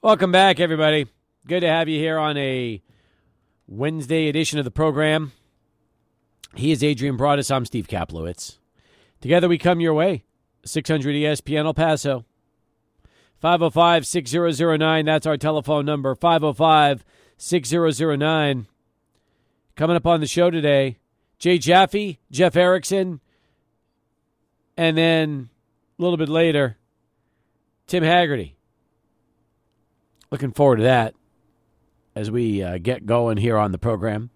Welcome back, everybody. Good to have you here on a Wednesday edition of the program. He is Adrian Broadus. I'm Steve Kaplowitz. Together we come your way. 600 ESPN El Paso. 505-6009. That's our telephone number. 505-6009. Coming up on the show today, Jay Jaffe, Jeff Erickson, and then a little bit later, Tim Haggerty. Looking forward to that as we get going here on the program.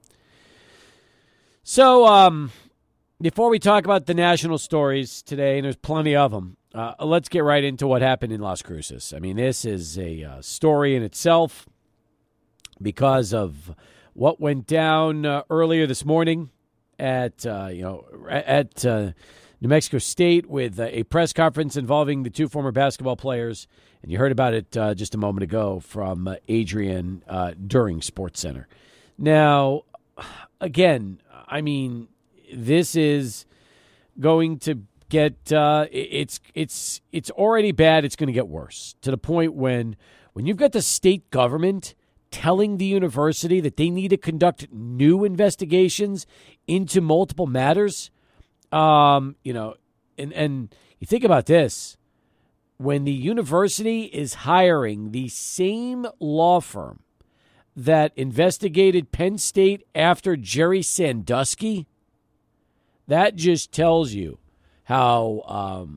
So, before we talk about the national stories today, and there's plenty of them, let's get right into what happened in Las Cruces. I mean, this is a story in itself because of what went down earlier this morning at New Mexico State with a press conference involving the two former basketball players. And you heard about it just a moment ago from Adrian during SportsCenter. Now, again, I mean, this is going to get it's already bad. It's going to get worse to the point when you've got the state government telling the university that they need to conduct new investigations into multiple matters. And you think about this. When the university is hiring the same law firm that investigated Penn State after Jerry Sandusky, that just tells you how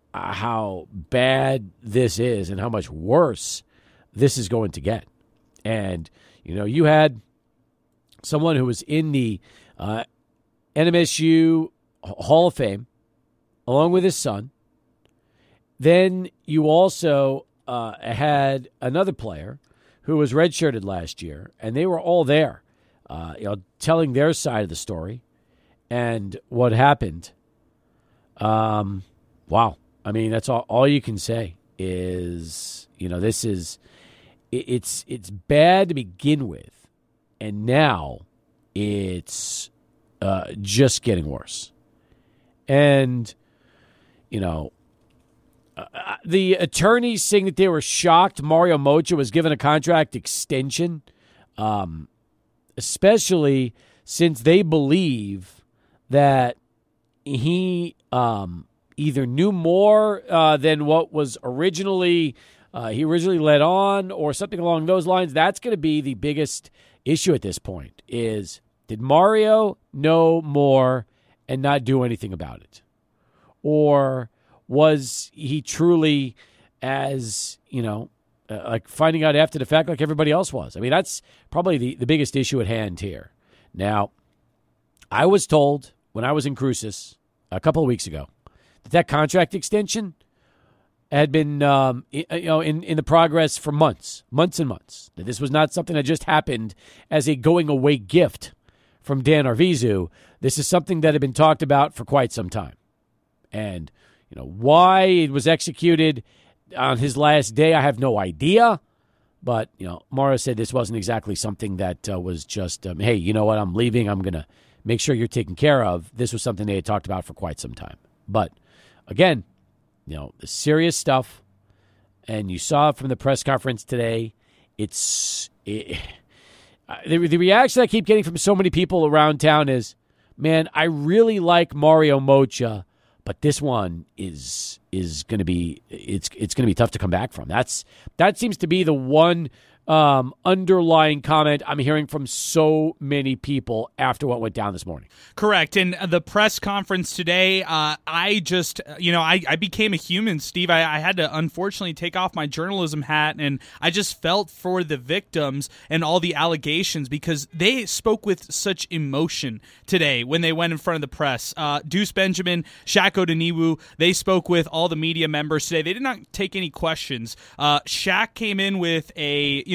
bad this is and how much worse this is going to get. And, you had someone who was in the NMSU Hall of Fame along with his son. Then you also had another player who was redshirted last year, and they were all there, telling their side of the story and what happened. Wow. I mean, that's all you can say is, this is it's bad to begin with, and now it's just getting worse. And, the attorneys saying that they were shocked Mario Moccia was given a contract extension, especially since they believe that he either knew more than what was originally he originally led on or something along those lines. That's going to be the biggest issue at this point is, did Mario know more and not do anything about it? Or was he truly as, like finding out after the fact like everybody else was? I mean, that's probably the biggest issue at hand here. Now, I was told when I was in Cruces a couple of weeks ago that contract extension had been in the progress for months and months. That this was not something that just happened as a going-away gift from Dan Arvizu. This is something that had been talked about for quite some time. And why it was executed on his last day, I have no idea. But, Mario said this wasn't exactly something that was just, hey, you know what, I'm leaving. I'm going to make sure you're taken care of. This was something they had talked about for quite some time. But, again, the serious stuff, and you saw from the press conference today, the reaction I keep getting from so many people around town is, man, I really like Mario Moccia, but this one is going to be it's going to be tough to come back from. That seems to be the one underlying comment I'm hearing from so many people after what went down this morning. Correct. And the press conference today, I just, I became a human, Steve. I had to unfortunately take off my journalism hat, and I just felt for the victims and all the allegations because they spoke with such emotion today when they went in front of the press. Deuce Benjamin, Shaq O'Daniwu, they spoke with all the media members today. They did not take any questions. Shaq came in with a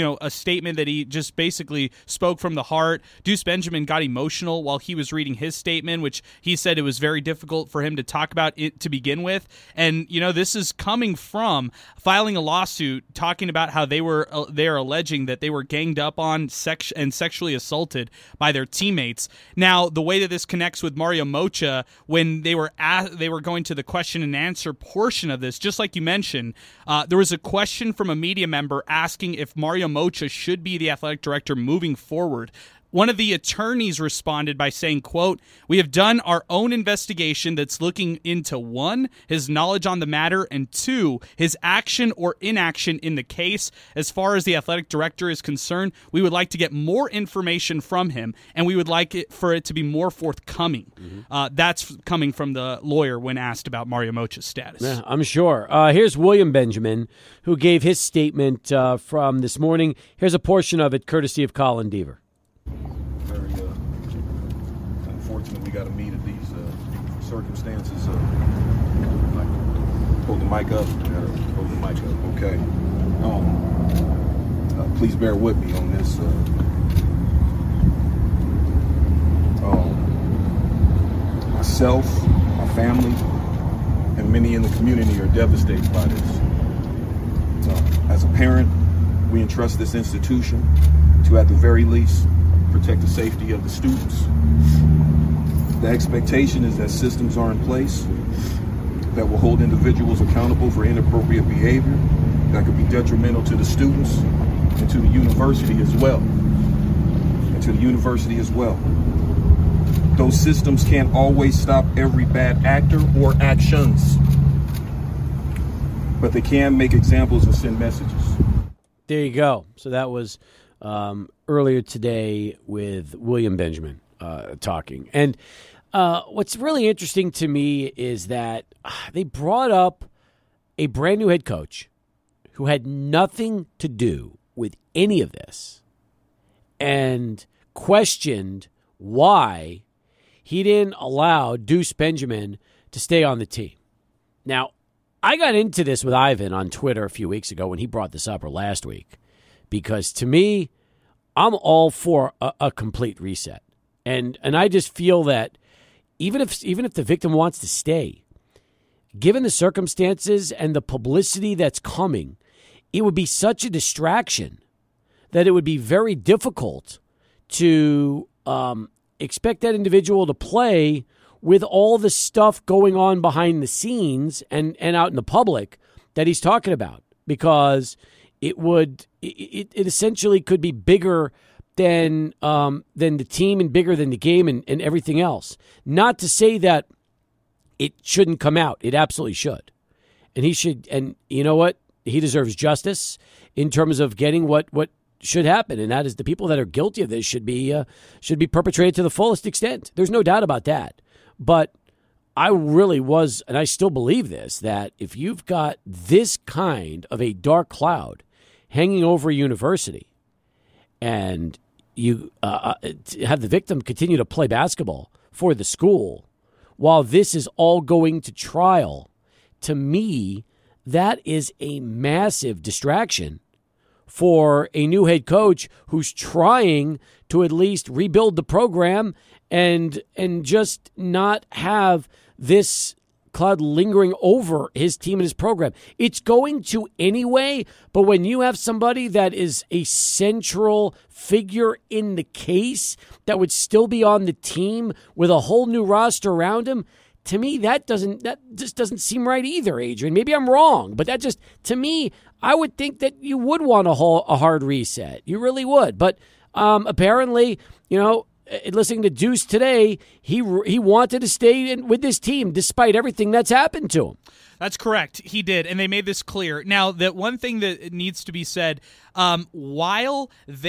a statement that he just basically spoke from the heart. Deuce Benjamin got emotional while he was reading his statement, which he said it was very difficult for him to talk about it to begin with. And, this is coming from filing a lawsuit talking about how they're alleging that they were ganged up on and sexually assaulted by their teammates. Now, the way that this connects with Mario Moccia, when they were going to the question and answer portion of this, just like you mentioned, there was a question from a media member asking if Mario Moccia should be the athletic director moving forward. One of the attorneys responded by saying, quote, "We have done our own investigation that's looking into 1, his knowledge on the matter, and 2, his action or inaction in the case. As far as the athletic director is concerned, we would like to get more information from him, and we would like it for it to be more forthcoming." That's coming from the lawyer when asked about Mario Moccia's status. Yeah, I'm sure. Here's William Benjamin, who gave his statement from this morning. Here's a portion of it, courtesy of Colin Deaver. Very unfortunate we got to meet at these circumstances. Hold the mic up. Hold the mic up. Okay. Please bear with me on this. Myself, my family, and many in the community are devastated by this. As a parent, we entrust this institution to, at the very least, protect the safety of the students. The expectation is that systems are in place that will hold individuals accountable for inappropriate behavior that could be detrimental to the students and to the university as well. Those systems can't always stop every bad actor or actions, but they can make examples and send messages. There you go. So that was earlier today with William Benjamin talking. And what's really interesting to me is that they brought up a brand new head coach who had nothing to do with any of this and questioned why he didn't allow Deuce Benjamin to stay on the team. Now, I got into this with Ivan on Twitter a few weeks ago when he brought this up, or last week, because to me, I'm all for a complete reset. And I just feel that even if the victim wants to stay, given the circumstances and the publicity that's coming, it would be such a distraction that it would be very difficult to expect that individual to play with all the stuff going on behind the scenes and out in the public that he's talking about, because it essentially could be bigger than the team and bigger than the game and everything else. Not to say that it shouldn't come out. It absolutely should. And he should, and you know what? He deserves justice in terms of getting what should happen, and that is the people that are guilty of this should be perpetrated to the fullest extent. There's no doubt about that. But I really was, and I still believe this, that if you've got this kind of a dark cloud hanging over a university and you have the victim continue to play basketball for the school while this is all going to trial, to me, that is a massive distraction for a new head coach who's trying to at least rebuild the program and just not have this cloud lingering over his team and his program. It's going to anyway, but when you have somebody that is a central figure in the case that would still be on the team with a whole new roster around him, to me, that just doesn't seem right either, Adrian. Maybe I'm wrong, but that just, to me, I would think that you would want a hard reset. You really would. But apparently, listening to Deuce today, he wanted to stay with this team despite everything that's happened to him. That's correct. He did, and they made this clear. Now, that one thing that needs to be said, while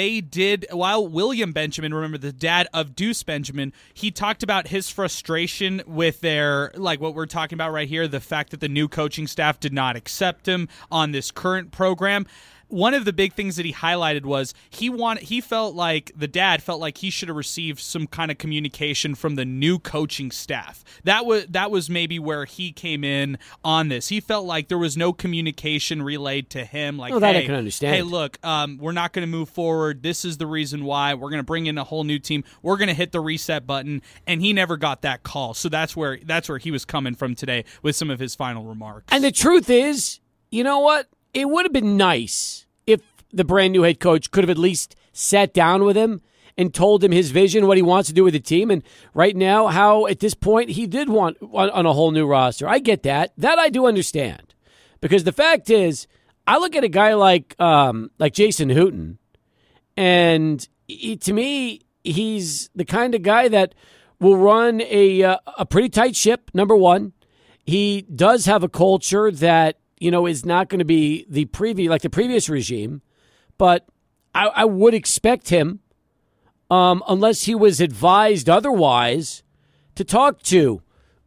William Benjamin, remember the dad of Deuce Benjamin, he talked about his frustration with their, like what we're talking about right here, the fact that the new coaching staff did not accept him on this current program. one of the big things that he highlighted was he felt like the dad felt like he should have received some kind of communication from the new coaching staff. That was maybe where he came in on this. He felt like there was no communication relayed to him. Like, that I can understand. Hey, look, we're not going to move forward. This is the reason why. We're going to bring in a whole new team. We're going to hit the reset button, and he never got that call. So that's where he was coming from today with some of his final remarks. And the truth is, you know what? It would have been nice if the brand new head coach could have at least sat down with him and told him his vision, what he wants to do with the team, and right now how at this point he did want on a whole new roster. I get that. That I do understand. Because the fact is, I look at a guy like Jason Hooten, and to me, he's the kind of guy that will run a pretty tight ship, number one. He does have a culture that, is not going to be the previous regime, but I would expect him, unless he was advised otherwise, to talk to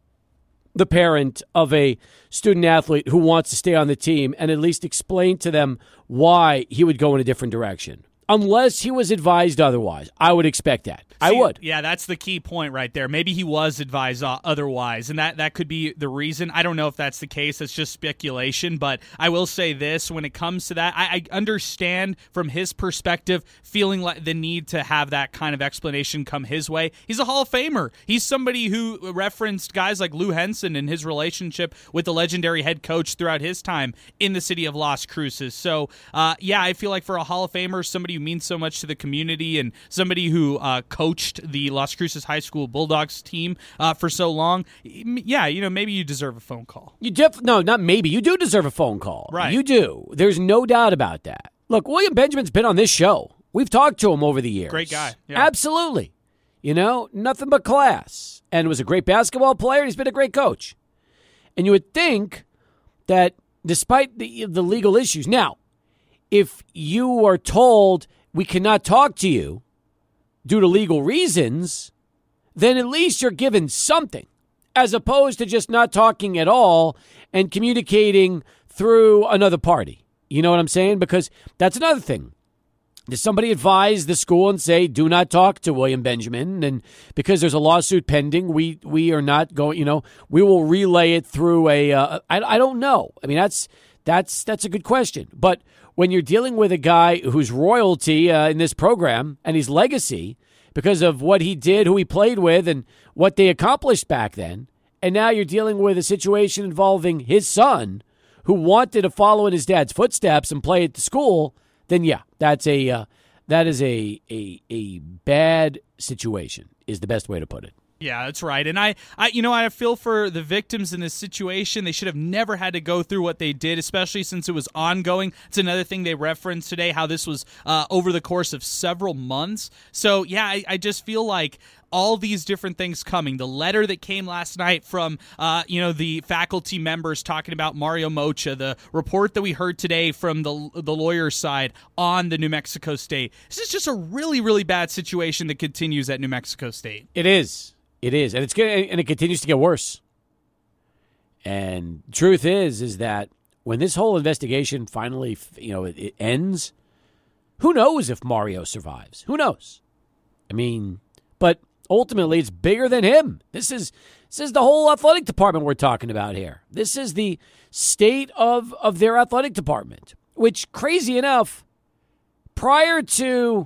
the parent of a student athlete who wants to stay on the team and at least explain to them why he would go in a different direction. Unless he was advised otherwise. I would expect that. I would. Yeah, that's the key point right there. Maybe he was advised otherwise, and that could be the reason. I don't know if that's the case. It's just speculation, but I will say this. When it comes to that, I understand from his perspective feeling like the need to have that kind of explanation come his way. He's a Hall of Famer. He's somebody who referenced guys like Lou Henson and his relationship with the legendary head coach throughout his time in the city of Las Cruces. So, I feel like for a Hall of Famer, somebody who means so much to the community and somebody who coached the Las Cruces High School Bulldogs team for so long, maybe you deserve a phone call. No, not maybe. You do deserve a phone call. Right. You do. There's no doubt about that. Look, William Benjamin's been on this show. We've talked to him over the years. Great guy. Yeah. Absolutely. Nothing but class. And was a great basketball player. He's been a great coach. And you would think that despite the legal issues, now, if you are told we cannot talk to you due to legal reasons, then at least you're given something, as opposed to just not talking at all and communicating through another party. You know what I'm saying? Because that's another thing. Does somebody advise the school and say, do not talk to William Benjamin? And because there's a lawsuit pending, we are not going, we will relay it through I don't know. I mean, that's a good question. But when you're dealing with a guy who's royalty in this program and his legacy because of what he did, who he played with, and what they accomplished back then, and now you're dealing with a situation involving his son who wanted to follow in his dad's footsteps and play at the school, then that is a bad situation is the best way to put it. Yeah, that's right. And I feel for the victims in this situation. They should have never had to go through what they did, especially since it was ongoing. It's another thing they referenced today, how this was over the course of several months. So, I just feel like all these different things coming. The letter that came last night from, the faculty members talking about Mario Mocha, the report that we heard today from the lawyer's side on the New Mexico State. This is just a really, really bad situation that continues at New Mexico State. It is. It is, and it's good, and it continues to get worse. And the truth is that when this whole investigation finally, it ends, who knows if Mario survives? Who knows? I mean, but ultimately, it's bigger than him. This is the whole athletic department we're talking about here. This is the state of their athletic department, which, crazy enough, prior to,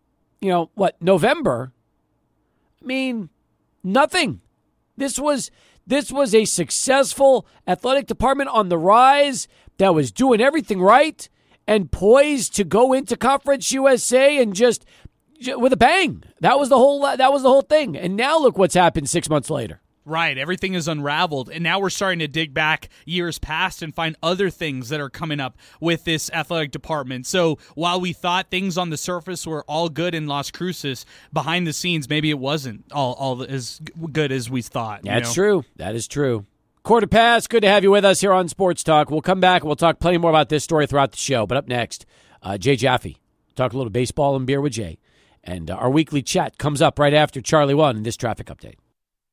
November, I mean, nothing. This was a successful athletic department on the rise that was doing everything right and poised to go into Conference USA and just with a bang. That was the whole thing. And now look what's happened 6 months later. Right, everything is unraveled, and now we're starting to dig back years past and find other things that are coming up with this athletic department. So while we thought things on the surface were all good in Las Cruces, behind the scenes, maybe it wasn't all as good as we thought. That's true. That is true. Quarter past, good to have you with us here on Sports Talk. We'll come back and we'll talk plenty more about this story throughout the show. But up next, Jay Jaffe. Talk a little baseball and beer with Jay. And our weekly chat comes up right after Charlie 1 in this traffic update.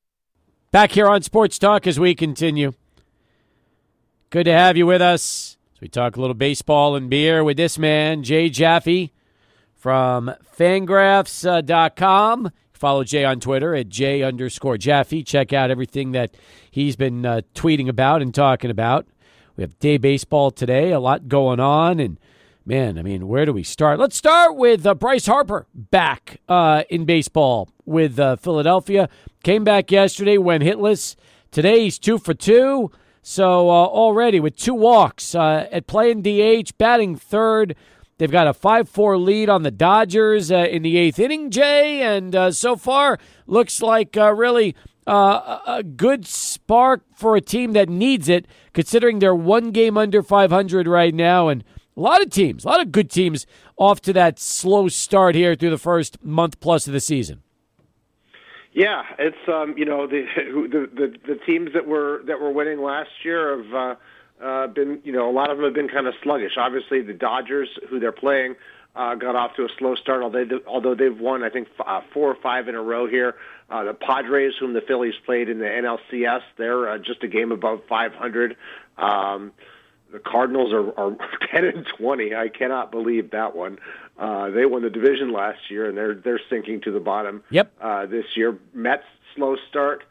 Back here on Sports Talk as we continue. Good to have you with us. we talk a little baseball and beer with this man, Jay Jaffe from Fangraphs.com. Follow Jay on Twitter at J_Jaffe. Check out everything that he's been tweeting about and talking about. We have day baseball today, a lot going on, and man, I mean, where do we start? Let's start with Bryce Harper back in baseball with Philadelphia. Came back yesterday, went hitless. Today he's 2 for 2. So already with 2 walks at playing DH, batting third. They've got a 5-4 lead on the Dodgers in the 8th inning, Jay. And so far looks like really a good spark for a team that needs it, considering they're 1 game under 500 right now. And a lot of teams, a lot of good teams off to that slow start here through the first month plus of the season. Yeah, it's the teams that were winning last year have been, a lot of them have been kind of sluggish. Obviously, the Dodgers, who they're playing, got off to a slow start. Although they've won, I think 4 or 5 in a row here. The Padres, whom the Phillies played in the NLCS, they're just a game above 500. The Cardinals are 10-20. I cannot believe that one. They won the division last year, and they're sinking to the bottom. Yep. This year, Mets slow start.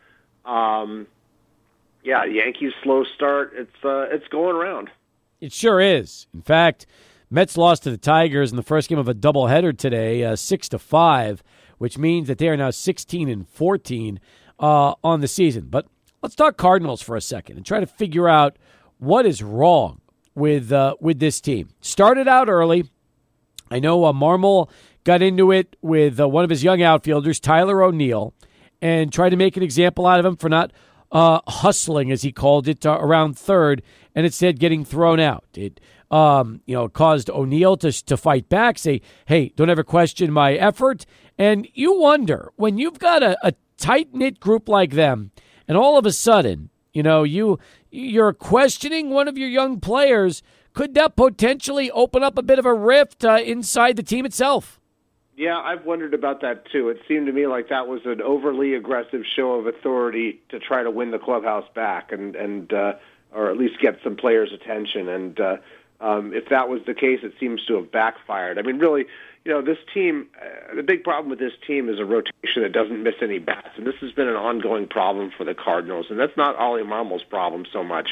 Yankees slow start. It's going around. It sure is. In fact, Mets lost to the Tigers in the first game of a doubleheader today, 6-5, which means that they are now 16-14 on the season. But let's talk Cardinals for a second and try to figure out what is wrong with this team. Started out early. I know Marmol got into it with one of his young outfielders, Tyler O'Neill, and tried to make an example out of him for not hustling, as he called it, around third, and instead getting thrown out. It caused O'Neill to fight back, say, hey, don't ever question my effort. And you wonder, when you've got a tight-knit group like them, and all of a sudden, you're questioning one of your young players, could that potentially open up a bit of a rift inside the team itself? Yeah, I've wondered about that too. It seemed to me like that was an overly aggressive show of authority to try to win the clubhouse back and or at least get some players' attention. And if that was the case, it seems to have backfired. I mean, really, this team, the big problem with this team is a rotation that doesn't miss any bats. And this has been an ongoing problem for the Cardinals. And that's not Ollie Marmol's problem so much.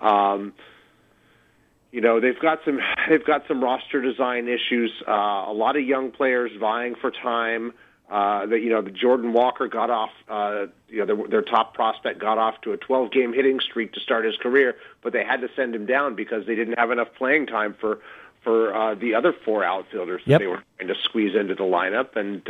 They've got some roster design issues. A lot of young players vying for time. The Jordan Walker got off. Their top prospect got off to a 12-game hitting streak to start his career, but they had to send him down because they didn't have enough playing time for the other 4 outfielders that they were trying to squeeze into the lineup. And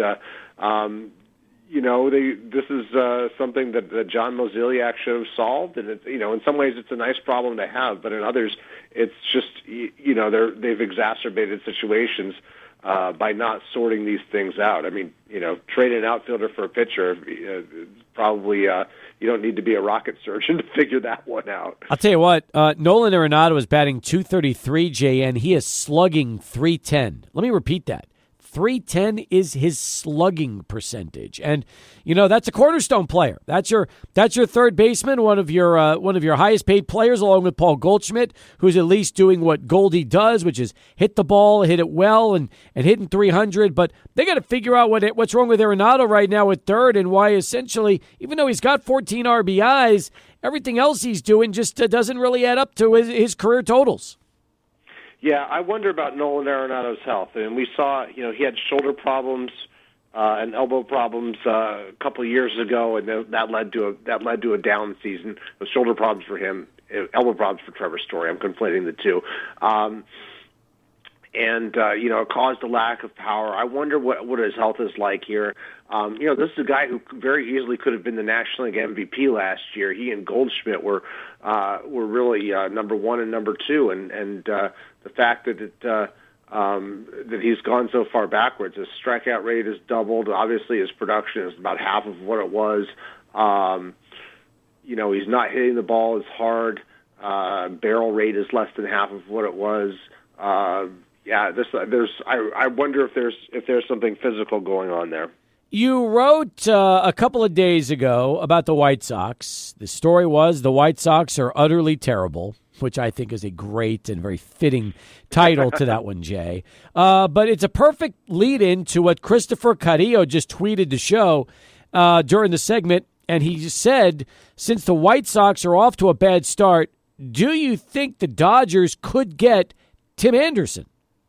this is something that John Mozeliak should have solved. And in some ways, it's a nice problem to have, but in others, it's just they've exacerbated situations by not sorting these things out. I mean, trade an outfielder for a pitcher, probably you don't need to be a rocket surgeon to figure that one out. I'll tell you what, Nolan Arenado is batting .233, JN. He is slugging .310. Let me repeat that. .310 is his slugging percentage, and that's a cornerstone player. That's your third baseman, one of your highest paid players, along with Paul Goldschmidt, who's at least doing what Goldie does, which is hit the ball, hit it well, and hitting .300. But they got to figure out what's wrong with Arenado right now at third, and why essentially, even though he's got 14 RBIs, everything else he's doing just doesn't really add up to his career totals. Yeah, I wonder about Nolan Arenado's health. And we saw, he had shoulder problems and elbow problems a couple of years ago, and that led to a down season. The shoulder problems for him, elbow problems for Trevor Story. I'm conflating the two. It caused a lack of power. I wonder what his health is like here. This is a guy who very easily could have been the National League MVP last year. He and Goldschmidt were really number 1 and number 2, and the fact that he's gone so far backwards, his strikeout rate has doubled. Obviously, his production is about half of what it was. He's not hitting the ball as hard. Barrel rate is less than half of what it was. I wonder if there's something physical going on there. You wrote a couple of days ago about the White Sox. The story was the White Sox are utterly terrible. which I think is a great and very fitting title to that one, Jay. But it's a perfect lead-in to what Christopher Carrillo just tweeted to show during the segment, and he said, since the White Sox are off to a bad start, do you think the Dodgers could get Tim Anderson?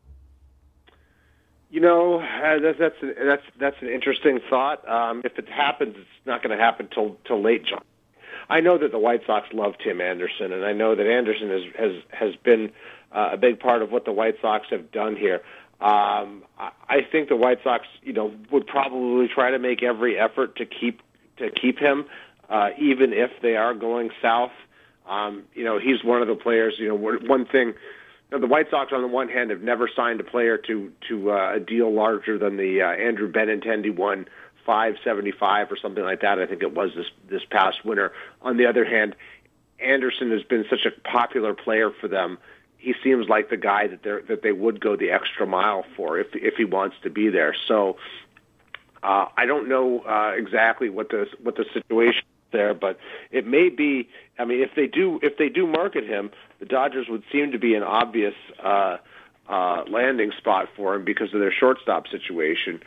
You know, that's an interesting thought. If it happens, it's not going to happen till late July. I know that the White Sox love Tim Anderson, and I know that Anderson has been a big part of what the White Sox have done here. I think the White Sox, would probably try to make every effort to keep him, even if they are going south. He's one of the players. One thing. The White Sox, on the one hand, have never signed a player to a deal larger than the Andrew Benintendi one, $575 or something like that. I think it was this past winter. On the other hand, Anderson has been such a popular player for them. He seems like the guy that they would go the extra mile for if he wants to be there. So I don't know exactly what the situation is there, but it may be. I mean, if they do market him, the Dodgers would seem to be an obvious landing spot for him because of their shortstop situation.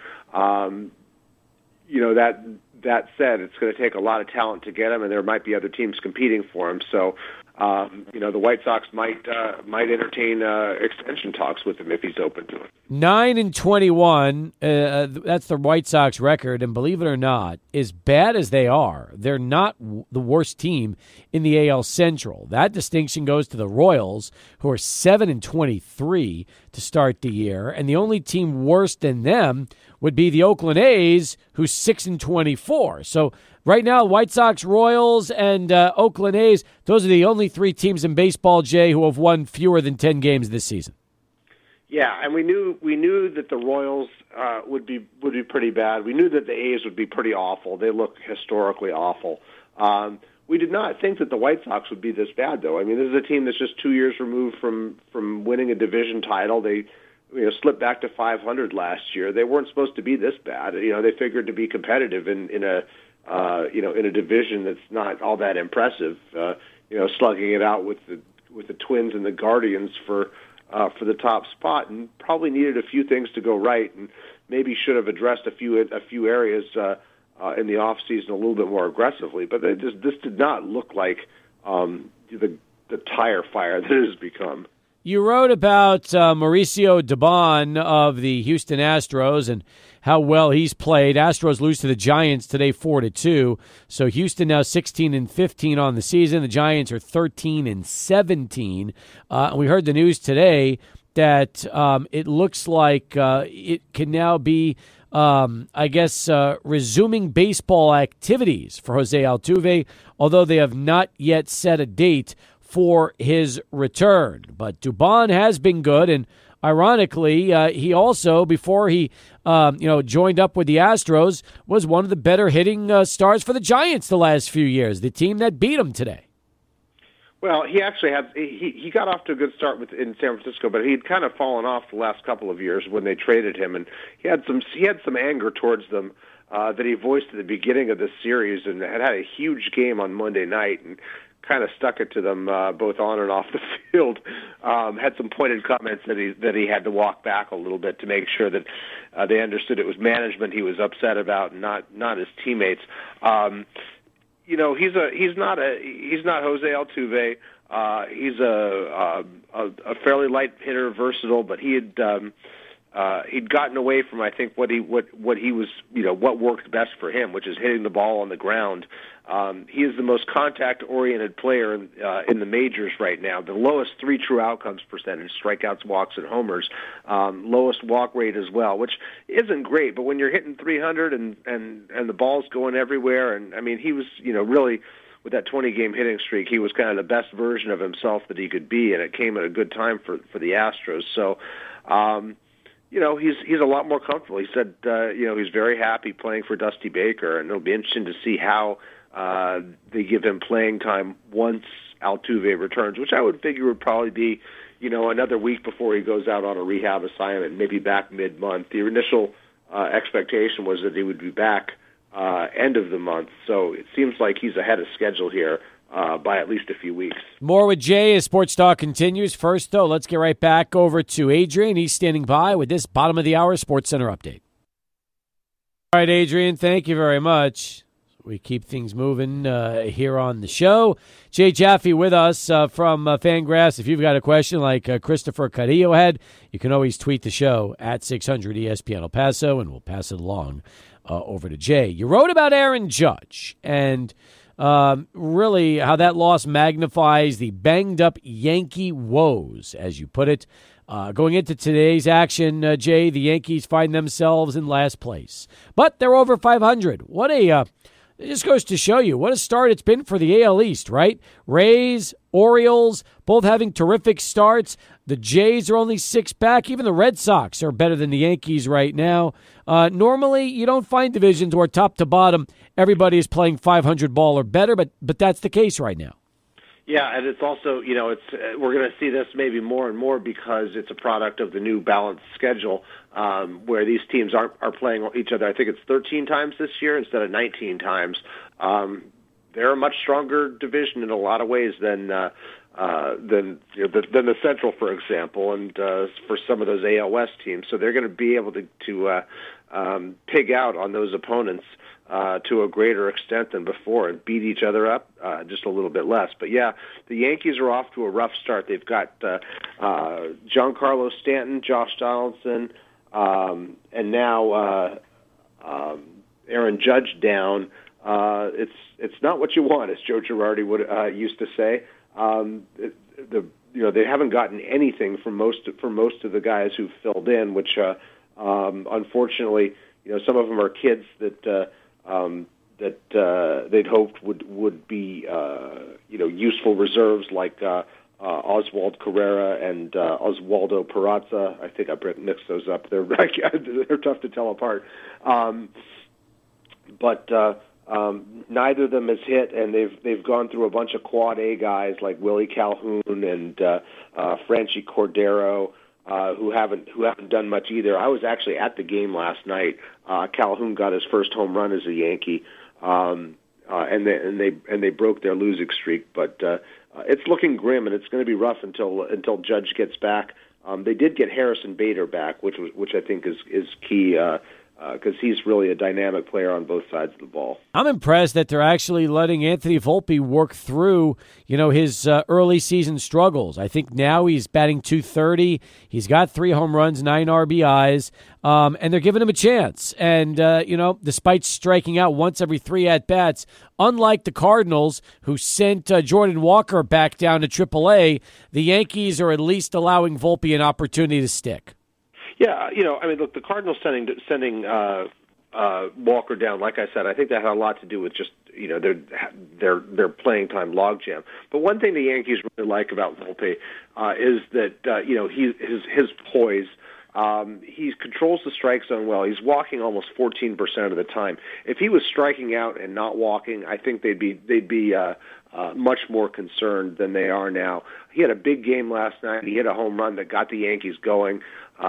That said, it's going to take a lot of talent to get him, and there might be other teams competing for him. So, the White Sox might entertain extension talks with him if he's open to it. 9-21. That's the White Sox record, and believe it or not, as bad as they are, they're not the worst team in the AL Central. That distinction goes to the Royals, who are 7-23 to start the year, and the only team worse than them would be the Oakland A's, who's 6-24. So right now, White Sox, Royals, and Oakland A's, those are the only three teams in baseball, Jay, who have won fewer than 10 games this season. Yeah, and we knew that the Royals would be pretty bad. We knew that the A's would be pretty awful. They look historically awful. We did not think that the White Sox would be this bad, though. I mean, this is a team that's just 2 years removed from winning a division title. They slipped back to 500 last year. They weren't supposed to be this bad. They figured to be competitive in a division that's not all that impressive. Slugging it out with the Twins and the Guardians for the top spot, and probably needed a few things to go right, and maybe should have addressed a few areas in the off season a little bit more aggressively. But this did not look like the tire fire that it has become. You wrote about Mauricio Dubon of the Houston Astros and how well he's played. Astros lose to the Giants today 4-2. So Houston now 16-15 on the season. The Giants are 13-17. We heard the news today that it looks like it can now be, resuming baseball activities for Jose Altuve, although they have not yet set a date for his return. But Dubon has been good, and ironically, he also, before he joined up with the Astros, was one of the better hitting stars for the Giants the last few years, the team that beat them today. Well, he actually he got off to a good start in San Francisco, but he'd kind of fallen off the last couple of years when they traded him, and he had some anger towards them that he voiced at the beginning of the series, and had a huge game on Monday night, and kind of stuck it to them both on and off the field. Had some pointed comments that he had to walk back a little bit to make sure that they understood it was management he was upset about, and not his teammates. He's not Jose Altuve. He's a fairly light hitter, versatile, but he'd gotten away from, I think, what he was, what worked best for him, which is hitting the ball on the ground. He is the most contact-oriented player in the majors right now. The lowest 3 true outcomes percentage, strikeouts, walks, and homers. Lowest walk rate as well, which isn't great. But when you're hitting 300 and the ball's going everywhere, and I mean, he was, really, with that 20-game hitting streak, he was kind of the best version of himself that he could be, and it came at a good time for the Astros. So, he's a lot more comfortable. He said, he's very happy playing for Dusty Baker, and it'll be interesting to see how they give him playing time once Altuve returns, which I would figure would probably be, another week before he goes out on a rehab assignment, maybe back mid-month. The initial expectation was that he would be back end of the month, so it seems like he's ahead of schedule here by at least a few weeks. More with Jay as Sports Talk continues. First, though, let's get right back over to Adrian. He's standing by with this bottom of the hour Sports Center update. All right, Adrian, thank you very much. We keep things moving here on the show. Jay Jaffe with us from Fangraphs. If you've got a question like Christopher Carrillo had, you can always tweet the show at 600 ESPN El Paso, and we'll pass it along over to Jay. You wrote about Aaron Judge and really how that loss magnifies the banged-up Yankee woes, as you put it. Going into today's action, Jay, the Yankees find themselves in last place. But they're over 500. It just goes to show you what a start it's been for the AL East, right? Rays, Orioles, both having terrific starts. The Jays are only 6 back. Even the Red Sox are better than the Yankees right now. Normally, you don't find divisions where top to bottom, everybody is playing 500 ball or better, but that's the case right now. Yeah, and it's also, we're going to see this maybe more and more because it's a product of the new balanced schedule where these teams are playing each other. I think it's 13 times this year instead of 19 times. They're a much stronger division in a lot of ways than the Central, for example, and for some of those AL West teams. So they're going to be able to pig out on those opponents to a greater extent than before and beat each other up just a little bit less. But, yeah, the Yankees are off to a rough start. They've got Giancarlo Stanton, Josh Donaldson, and now Aaron Judge down. It's not what you want, as Joe Girardi would used to say. They haven't gotten anything from most of the guys who've filled in, which unfortunately, some of them are kids that they'd hoped would be useful reserves like Oswald Carrera and Oswaldo Peraza. I think I mixed those up. They're tough to tell apart. But neither of them has hit, and they've gone through a bunch of quad A guys like Willie Calhoun and Franchi Cordero, who haven't done much either. I was actually at the game last night. Calhoun got his first home run as a Yankee, and they broke their losing streak. But it's looking grim, and it's going to be rough until Judge gets back. They did get Harrison Bader back, which I think is key. Because he's really a dynamic player on both sides of the ball. I'm impressed that they're actually letting Anthony Volpe work through, his early season struggles. I think now he's batting .230. He's got 3 home runs, 9 RBIs, and they're giving him a chance. And, despite striking out once every 3 at-bats, unlike the Cardinals, who sent Jordan Walker back down to AAA, the Yankees are at least allowing Volpe an opportunity to stick. Yeah, look, the Cardinals sending Walker down, like I said, I think that had a lot to do with just, their playing time logjam. But one thing the Yankees really like about Volpe is that, his poise. He controls the strike zone well. He's walking almost 14% of the time. If he was striking out and not walking, I think they'd be much more concerned than they are now. He had a big game last night. He hit a home run that got the Yankees going,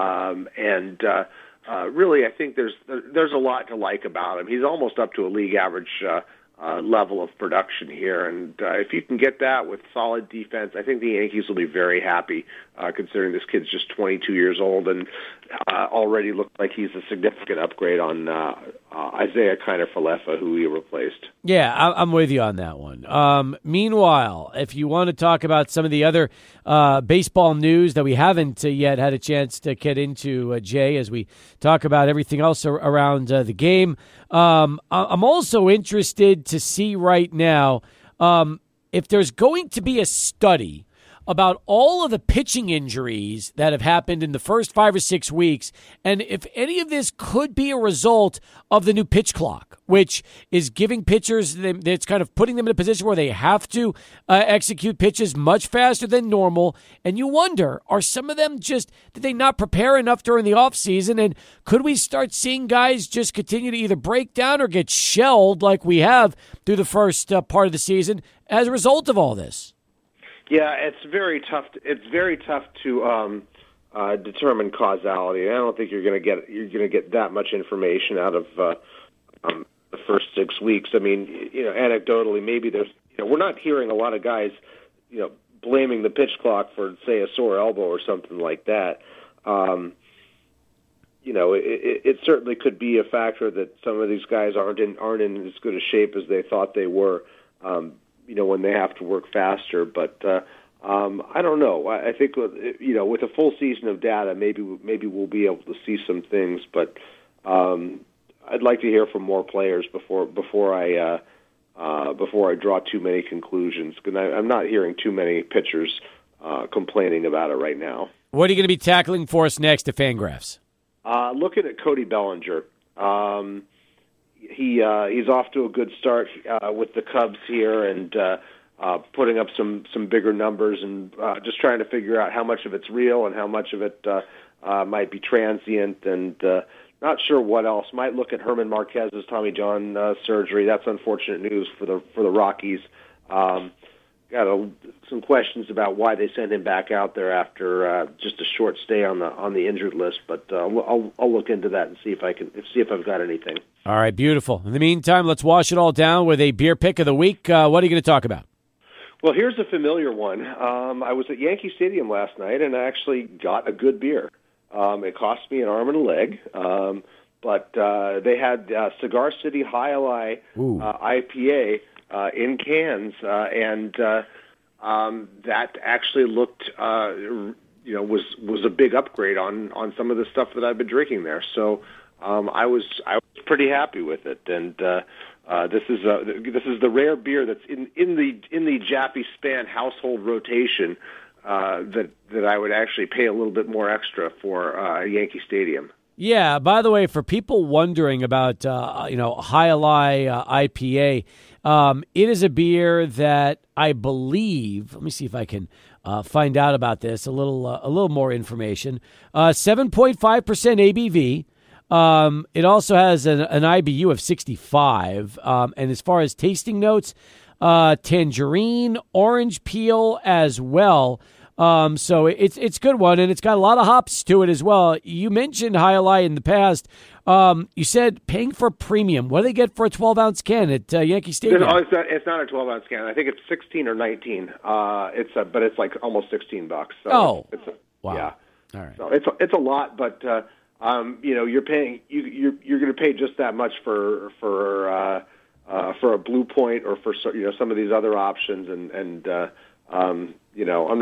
really, I think there's a lot to like about him. He's almost up to a league average level of production here, and if you can get that with solid defense, I think the Yankees will be very happy, considering this kid's just 22 years old and already looks like he's a significant upgrade on Isaiah Kiner-Falefa, who he replaced. Yeah, I'm with you on that one. Meanwhile, if you want to talk about some of the other baseball news that we haven't yet had a chance to get into, Jay, as we talk about everything else around the game, I'm also interested to see right now if there's going to be a study about all of the pitching injuries that have happened in the first 5 or 6 weeks, and if any of this could be a result of the new pitch clock, which is giving pitchers, it's kind of putting them in a position where they have to execute pitches much faster than normal. And you wonder, are some of them did they not prepare enough during the offseason? And could we start seeing guys just continue to either break down or get shelled like we have through the first part of the season as a result of all this? Yeah, it's very tough. It's very tough to determine causality. I don't think you're going to get that much information out of the first 6 weeks. I mean, anecdotally, maybe there's we're not hearing a lot of guys, blaming the pitch clock for, say, a sore elbow or something like that. It certainly could be a factor that some of these guys aren't in as good a shape as they thought they were, when they have to work faster. But I don't know. I think with a full season of data, maybe we'll be able to see some things. But I'd like to hear from more players before I draw too many conclusions, because I'm not hearing too many pitchers complaining about it right now. What are you going to be tackling for us next to Fangraphs? Looking at Cody Bellinger. He's off to a good start with the Cubs here, and putting up some bigger numbers, and just trying to figure out how much of it's real and how much of it might be transient, and not sure what else. Might look at Herman Marquez's Tommy John surgery. That's unfortunate news for the Rockies. Got some questions about why they sent him back out there after just a short stay on the injured list, but I'll look into that and see if I've got anything. All right, beautiful. In the meantime, let's wash it all down with a beer pick of the week. What are you going to talk about? Well, here's a familiar one. I was at Yankee Stadium last night, and I actually got a good beer. It cost me an arm and a leg, but they had Cigar City Jai Alai IPA in cans, and that actually looked, was a big upgrade on some of the stuff that I've been drinking there. So I was pretty happy with it, and this is the rare beer that's in the Jaffe Span household rotation that I would actually pay a little bit more extra for Yankee Stadium. Yeah. By the way, for people wondering about Jai Alai IPA, it is a beer that I believe. Let me see if I can find out about this a little more information. 7.5% ABV. It also has an IBU of 65. And as far as tasting notes, tangerine, orange peel as well. So it's a good one, and it's got a lot of hops to it as well. You mentioned Jai Alai in the past. You said paying for premium. What do they get for a 12-ounce can at Yankee Stadium? It's not a 12-ounce can. I think it's 16 or 19. But it's like almost $16. So wow. Yeah. All right. So it's a lot, but you're paying you're going to pay just that much for a Blue Point or for some of these other options, and I'm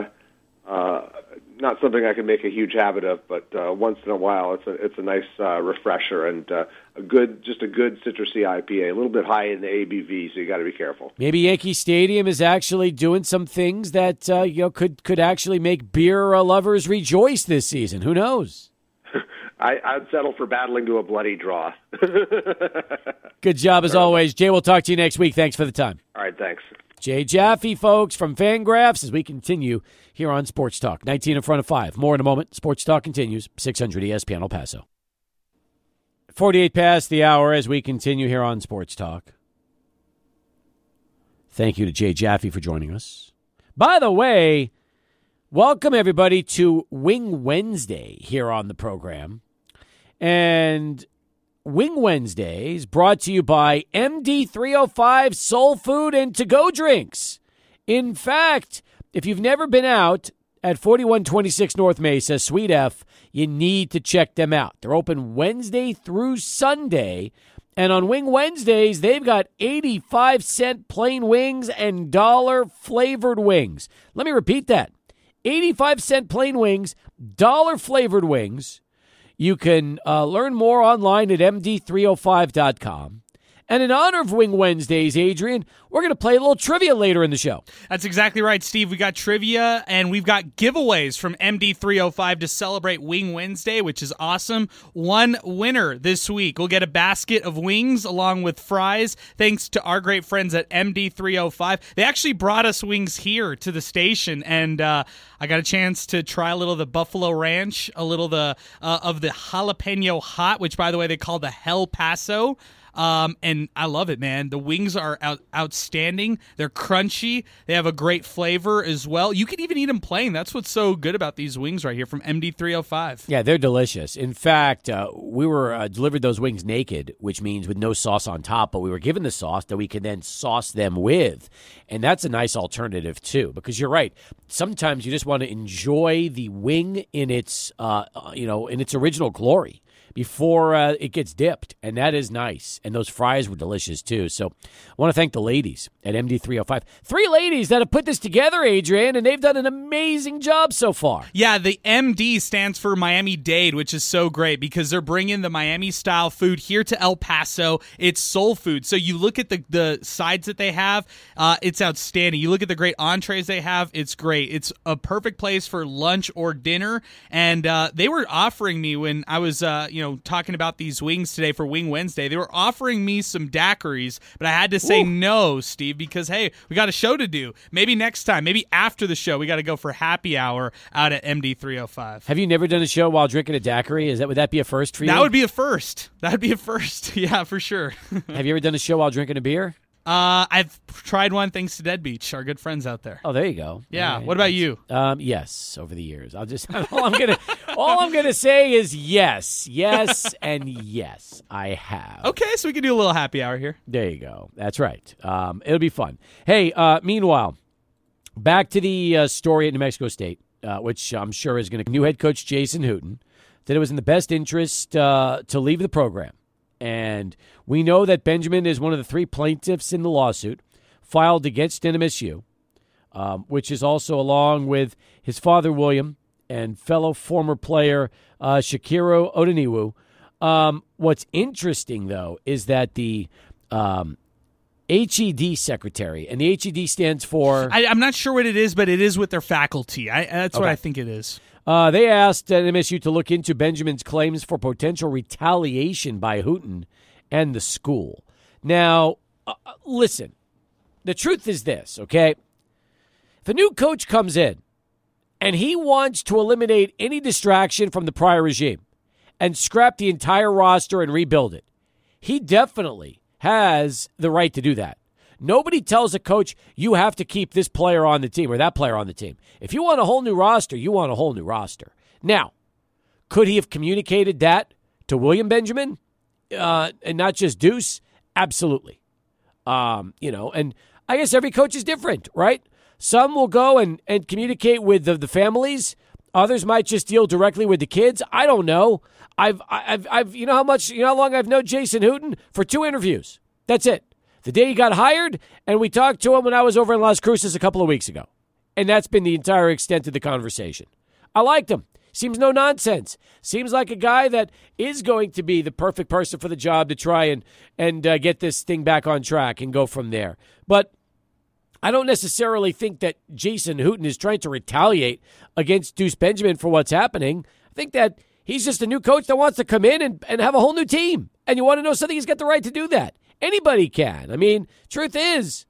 not something I can make a huge habit of, but once in a while, it's a nice refresher, and a good citrusy IPA, a little bit high in the ABV, so you got to be careful. Maybe Yankee Stadium is actually doing some things that could actually make beer lovers rejoice this season. Who knows? I'd settle for battling to a bloody draw. Good job as always, Jay. We'll talk to you next week. Thanks for the time. All right, thanks. Jay Jaffe, folks, from Fangraphs, as we continue here on Sports Talk. 19 in front of 5. More in a moment. Sports Talk continues. 600 ESPN El Paso. 48 past the hour as we continue here on Sports Talk. Thank you to Jay Jaffe for joining us. By the way, welcome everybody to Wing Wednesday here on the program. And Wing Wednesdays brought to you by MD305 Soul Food and To-Go Drinks. In fact, if you've never been out at 4126 North Mesa, Suite F, you need to check them out. They're open Wednesday through Sunday, and on Wing Wednesdays, they've got 85-cent plain wings and $1 wings. Let me repeat that. 85-cent plain wings, $1 wings. You can learn more online at md305.com. And in honor of Wing Wednesdays, Adrian, we're going to play a little trivia later in the show. That's exactly right, Steve. We got trivia, and we've got giveaways from MD305 to celebrate Wing Wednesday, which is awesome. One winner this week will get a basket of wings along with fries, thanks to our great friends at MD305. They actually brought us wings here to the station, and I got a chance to try a little of the Buffalo Ranch, a little of the jalapeno hot, which, by the way, they call the Hell Paso. And I love it, man. The wings are outstanding. They're crunchy. They have a great flavor as well. You can even eat them plain. That's what's so good about these wings right here from MD305. Yeah, they're delicious. In fact, we were delivered those wings naked, which means with no sauce on top, but we were given the sauce that we could then sauce them with. And that's a nice alternative, too, because you're right. Sometimes you just want to enjoy the wing in its, in its original glory before it gets dipped, and that is nice. And those fries were delicious, too. So I want to thank the ladies at MD305. 3 ladies that have put this together, Adrian, and they've done an amazing job so far. Yeah, the MD stands for Miami-Dade, which is so great because they're bringing the Miami-style food here to El Paso. It's soul food. So you look at the sides that they have, it's outstanding. You look at the great entrees they have, it's great. It's a perfect place for lunch or dinner. And they were offering me when I was, talking about these wings today for Wing Wednesday, they were offering me some daiquiris, but I had to say no, Steve, because, hey, we got a show to do. Maybe next time, maybe after the show, we got to go for happy hour out at MD305. Have you never done a show while drinking a daiquiri? Would that be a first for you? That would be a first. That would be a first. Yeah, for sure. Have you ever done a show while drinking a beer? I've tried one thanks to Dead Beach, our good friends out there. Oh, there you go. Yeah. Right. What about you? Yes, over the years. all I'm gonna say is yes, and yes, I have. Okay, so we can do a little happy hour here. There you go. That's right. It'll be fun. Hey, meanwhile, back to the story at New Mexico State, which I'm sure is going to. New head coach Jason Hooten that it was in the best interest to leave the program. And we know that Benjamin is one of the 3 plaintiffs in the lawsuit filed against NMSU, which is also along with his father, William, and fellow former player Shakiro Odeniwu. What's interesting, though, is that the HED secretary, and the HED stands for... I'm not sure what it is, but it is with their faculty. That's what I think it is. They asked MSU to look into Benjamin's claims for potential retaliation by Hooten and the school. Now, listen, the truth is this, okay? If a new coach comes in and he wants to eliminate any distraction from the prior regime and scrap the entire roster and rebuild it, he definitely has the right to do that. Nobody tells a coach, you have to keep this player on the team or that player on the team. If you want a whole new roster, you want a whole new roster. Now, could he have communicated that to William Benjamin and not just Deuce? Absolutely. And I guess every coach is different, right? Some will go and communicate with the families. Others might just deal directly with the kids. I don't know. I've how long I've known Jason Hooten? For 2 interviews. That's it. The day he got hired, and we talked to him when I was over in Las Cruces a couple of weeks ago. And that's been the entire extent of the conversation. I liked him. Seems no nonsense. Seems like a guy that is going to be the perfect person for the job to try and get this thing back on track and go from there. But I don't necessarily think that Jason Hooten is trying to retaliate against Deuce Benjamin for what's happening. I think that he's just a new coach that wants to come in and have a whole new team. And you want to know something, he's got the right to do that. Anybody can. I mean, truth is,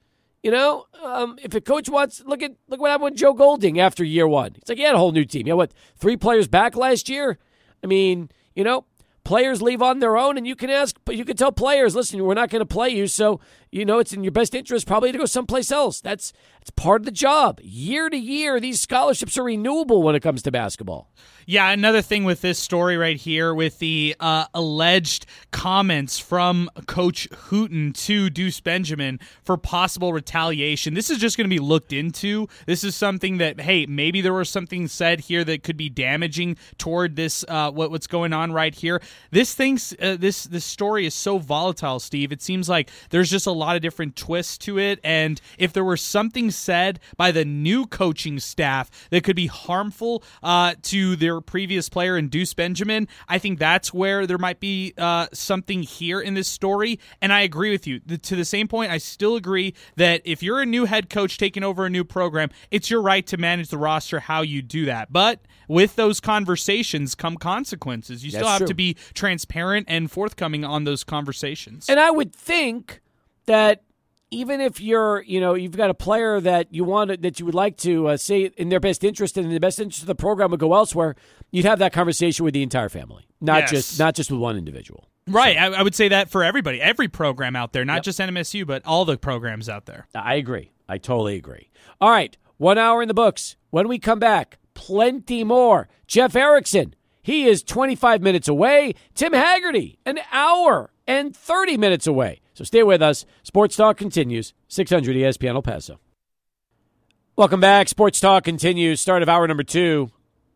if a coach wants, look what happened with Joe Golding after year 1. It's like he had a whole new team. 3 players back last year? I mean, players leave on their own, and you can tell players, listen, we're not going to play you, so it's in your best interest probably to go someplace else. That's part of the job. Year to year, these scholarships are renewable when it comes to basketball. Yeah, another thing with this story right here with the alleged comments from Coach Hooten to Deuce Benjamin for possible retaliation. This is just going to be looked into. This is something that, hey, maybe there was something said here that could be damaging toward this what's going on right here. This story is so volatile, Steve. It seems like there's just a lot of different twists to it, and if there was something said by the new coaching staff that could be harmful to their previous player in Deuce Benjamin, I think that's where there might be something here in this story. And I agree with you. To the same point, I still agree that if you're a new head coach taking over a new program, it's your right to manage the roster how you do that. But with those conversations come consequences. You still have to be transparent and forthcoming on those conversations. And I would think that even if you've got a player that you would like to say in their best interest and in the best interest of the program would go elsewhere, you'd have that conversation with the entire family, not just with one individual. Right. I would say that for everybody, every program out there, not just NMSU, but all the programs out there. I agree. I totally agree. All right, 1 hour in the books. When we come back, plenty more. Jeff Erickson, he is 25 minutes away. Tim Haggerty, an hour and 30 minutes away. So stay with us. Sports Talk continues. 600 ESPN El Paso. Welcome back. Sports Talk continues. Start of hour number 2.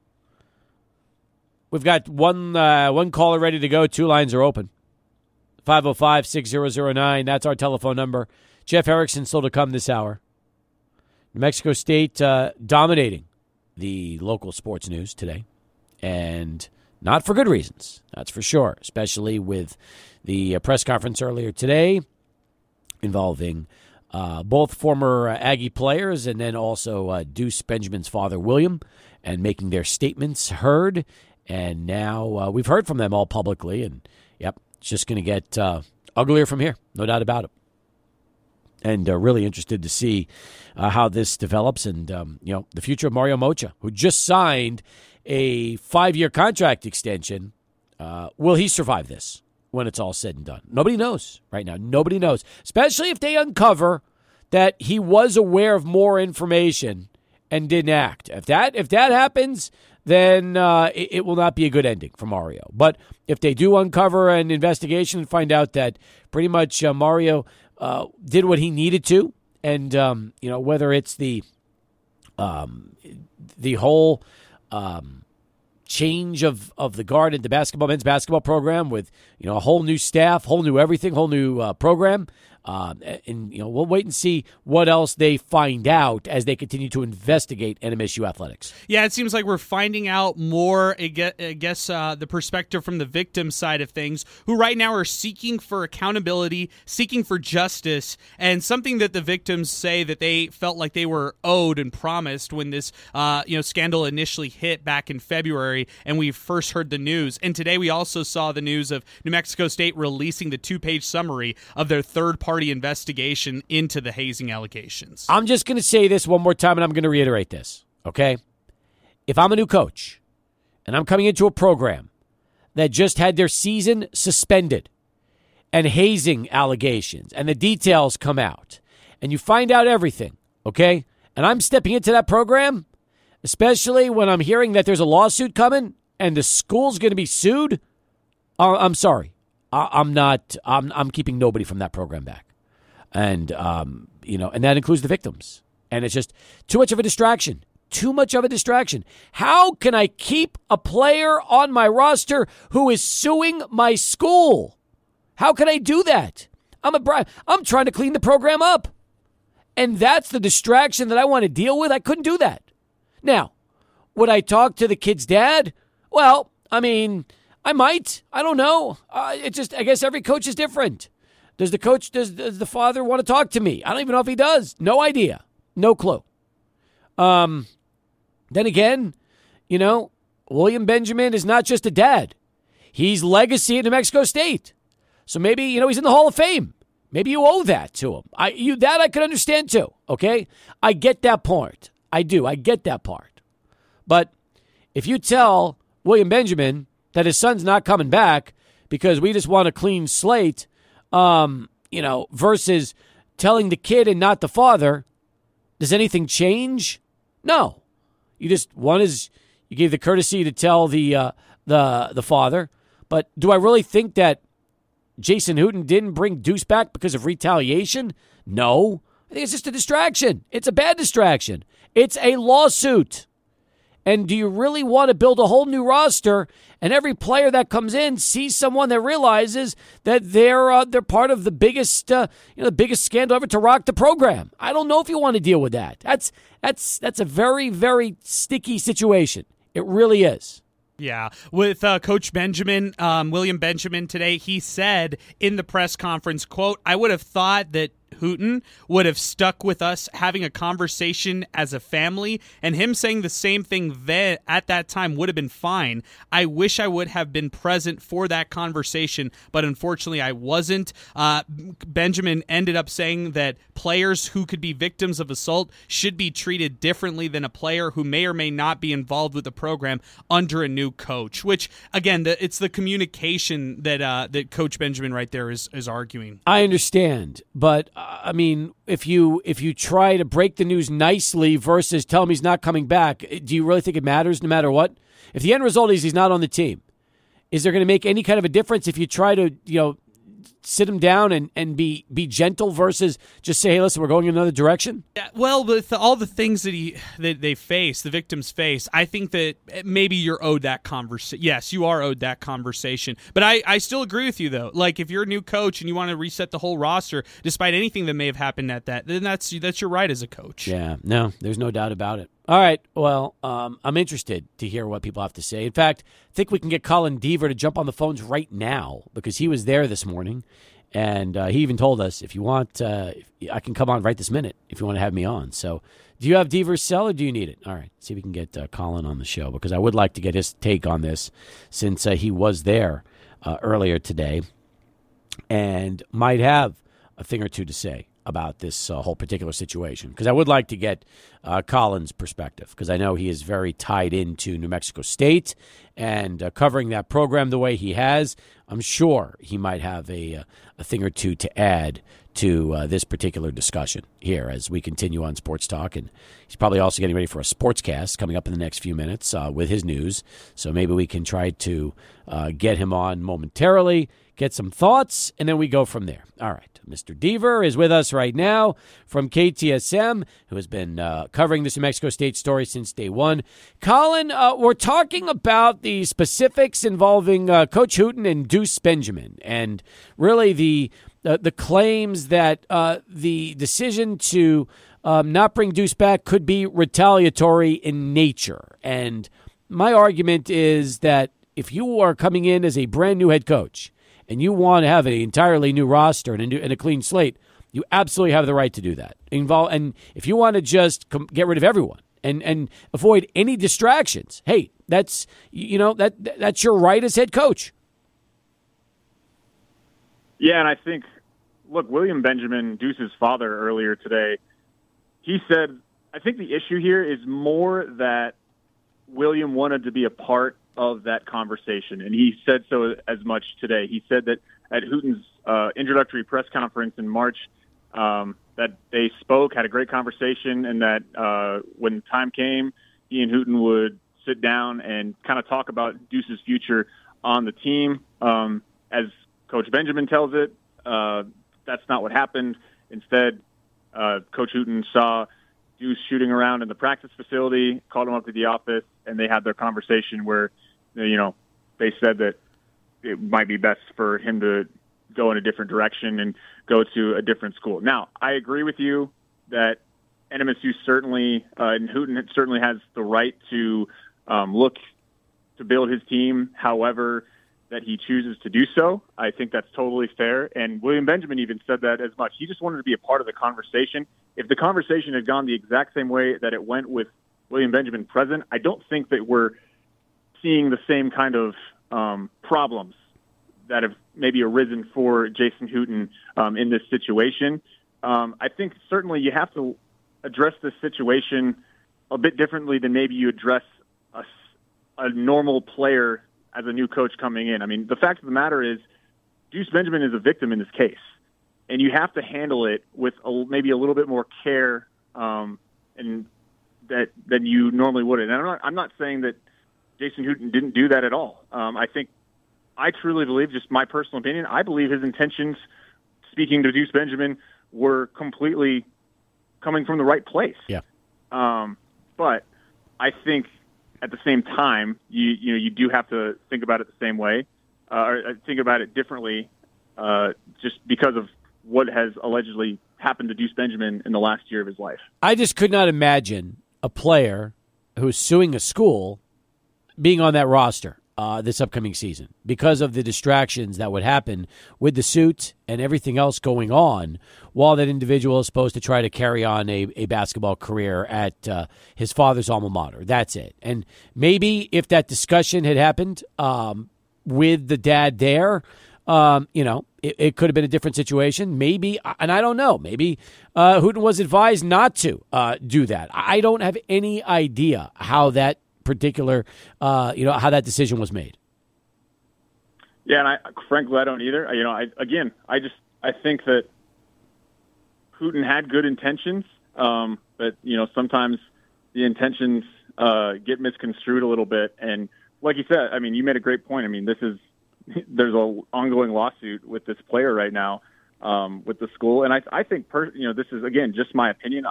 We've got one caller ready to go. 2 lines are open. 505-6009. That's our telephone number. Jeff Erickson still to come this hour. New Mexico State dominating the local sports news today. And not for good reasons. That's for sure. Especially with the press conference earlier today involving both former Aggie players and then also Deuce Benjamin's father, William, and making their statements heard. And now we've heard from them all publicly, and yep, it's just going to get uglier from here, no doubt about it. And really interested to see how this develops, and the future of Mario Mocha, who just signed a 5-year contract extension. Will he survive this when it's all said and done? Nobody knows right now. Nobody knows, especially if they uncover that he was aware of more information and didn't act. If that happens, then it will not be a good ending for Mario. But if they do uncover an investigation and find out that pretty much Mario did what he needed to, and whether it's the whole change of the guard in the men's basketball program with a whole new staff, whole new everything, whole new program. And we'll wait and see what else they find out as they continue to investigate NMSU athletics. Yeah, it seems like we're finding out more, I guess, the perspective from the victim side of things, who right now are seeking for accountability, seeking for justice, and something that the victims say that they felt like they were owed and promised when this scandal initially hit back in February and we first heard the news. And today we also saw the news of New Mexico State releasing the 2-page summary of their third-party investigation into the hazing allegations. I'm just going to say this one more time, and I'm going to reiterate this, okay? If I'm a new coach and I'm coming into a program that just had their season suspended and hazing allegations and the details come out and you find out everything, okay, and I'm stepping into that program, especially when I'm hearing that there's a lawsuit coming and the school's going to be sued, I'm sorry. I'm keeping nobody from that program back. And, and that includes the victims. And it's just too much of a distraction. Too much of a distraction. How can I keep a player on my roster who is suing my school? How can I do that? I'm trying to clean the program up. And that's the distraction that I want to deal with. I couldn't do that. Now, would I talk to the kid's dad? Well, I might. I don't know. I guess every coach is different. Does the father want to talk to me? I don't even know if he does. No idea. No clue. Then again, William Benjamin is not just a dad. He's legacy at New Mexico State. So maybe, he's in the Hall of Fame. Maybe you owe that to him. I could understand too, okay? I get that part. I do. I get that part. But if you tell William Benjamin that his son's not coming back because we just want a clean slate, versus telling the kid and not the father, does anything change? No. You gave the courtesy to tell the father. But do I really think that Jason Hooten didn't bring Deuce back because of retaliation? No. I think it's just a distraction. It's a bad distraction. It's a lawsuit. And do you really want to build a whole new roster and every player that comes in sees someone that realizes that they're part of the biggest scandal ever to rock the program? I don't know if you want to deal with that. That's a very, very sticky situation. It really is. Yeah. With Coach Benjamin, William Benjamin today, he said in the press conference, quote, "I would have thought that Hooten would have stuck with us having a conversation as a family, and him saying the same thing then at that time would have been fine. I wish I would have been present for that conversation, but unfortunately I wasn't. Benjamin ended up saying that players who could be victims of assault should be treated differently than a player who may or may not be involved with the program under a new coach, which, again, it's the communication that Coach Benjamin right there is arguing. I understand, but I mean, if you try to break the news nicely versus tell him he's not coming back, do you really think it matters no matter what? If the end result is he's not on the team, is there going to make any kind of a difference if you try to, sit him down and be gentle versus just say, hey, listen, we're going in another direction? Yeah, well, with all the things that they face, the victims face, I think that maybe you're owed that conversation. Yes, you are owed that conversation. But I still agree with you, though. Like, if you're a new coach and you want to reset the whole roster, despite anything that may have happened at that, then that's your right as a coach. Yeah, no, there's no doubt about it. All right, well, I'm interested to hear what people have to say. In fact, I think we can get Colin Deaver to jump on the phones right now because he was there this morning, and he even told us, if you want, I can come on right this minute if you want to have me on. So do you have Deaver's cell or do you need it? All right, see if we can get Colin on the show because I would like to get his take on this since he was there earlier today and might have a thing or two to say about this whole particular situation, because I would like to get Colin's perspective, because I know he is very tied into New Mexico State and covering that program the way he has. I'm sure he might have a thing or two to add to this particular discussion here as we continue on Sports Talk. And he's probably also getting ready for a sportscast coming up in the next few minutes with his news. So maybe we can try to get him on momentarily, get some thoughts, and then we go from there. All right. Mr. Deaver is with us right now from KTSM, who has been covering this New Mexico State story since day one. Colin, we're talking about the specifics involving Coach Hooten and Deuce Benjamin, and really the claims that the decision to not bring Deuce back could be retaliatory in nature. And my argument is that if you are coming in as a brand new head coach and you want to have an entirely new roster and a clean slate, you absolutely have the right to do that. And if you want to just get rid of everyone and avoid any distractions, hey, that's your right as head coach. Yeah, and I think, look, William Benjamin, Deuce's father, earlier today, he said, I think the issue here is more that William wanted to be a part of that conversation, and he said so as much today. He said that at Hooten's introductory press conference in March that they spoke, had a great conversation, and that when time came, he and Hooten would sit down and kind of talk about Deuce's future on the team. As Coach Benjamin tells it, that's not what happened. Instead, Coach Hooten saw Deuce shooting around in the practice facility, called him up to the office, and they had their conversation where, they said that it might be best for him to go in a different direction and go to a different school. Now, I agree with you that NMSU certainly, and Hooten certainly has the right to look to build his team however that he chooses to do so. I think that's totally fair. And William Benjamin even said that as much. He just wanted to be a part of the conversation. If the conversation had gone the exact same way that it went with William Benjamin present, I don't think that we're seeing the same kind of problems that have maybe arisen for Jason Hooten in this situation. I think certainly you have to address this situation a bit differently than maybe you address a normal player as a new coach coming in. I mean, the fact of the matter is Deuce Benjamin is a victim in this case, and you have to handle it with maybe a little bit more care than you normally would. And I'm not saying that Jason Hooten didn't do that at all. I truly believe, just my personal opinion, I believe his intentions, speaking to Deuce Benjamin, were completely coming from the right place. Yeah. But I think at the same time, you do have to think about it the same way, or think about it differently, just because of what has allegedly happened to Deuce Benjamin in the last year of his life. I just could not imagine a player who's suing a school being on that roster. this upcoming season because of the distractions that would happen with the suit and everything else going on while that individual is supposed to try to carry on a basketball career at his father's alma mater. That's it. And maybe if that discussion had happened with the dad there, it could have been a different situation. Maybe, and I don't know, maybe Hooten was advised not to do that. I don't have any idea how that particular, how that decision was made. Yeah, and frankly, I don't either. I think that Hooten had good intentions, but sometimes the intentions get misconstrued a little bit. And like you said, I mean, you made a great point. I mean, there's an ongoing lawsuit with this player right now with the school, and I think this is again just my opinion.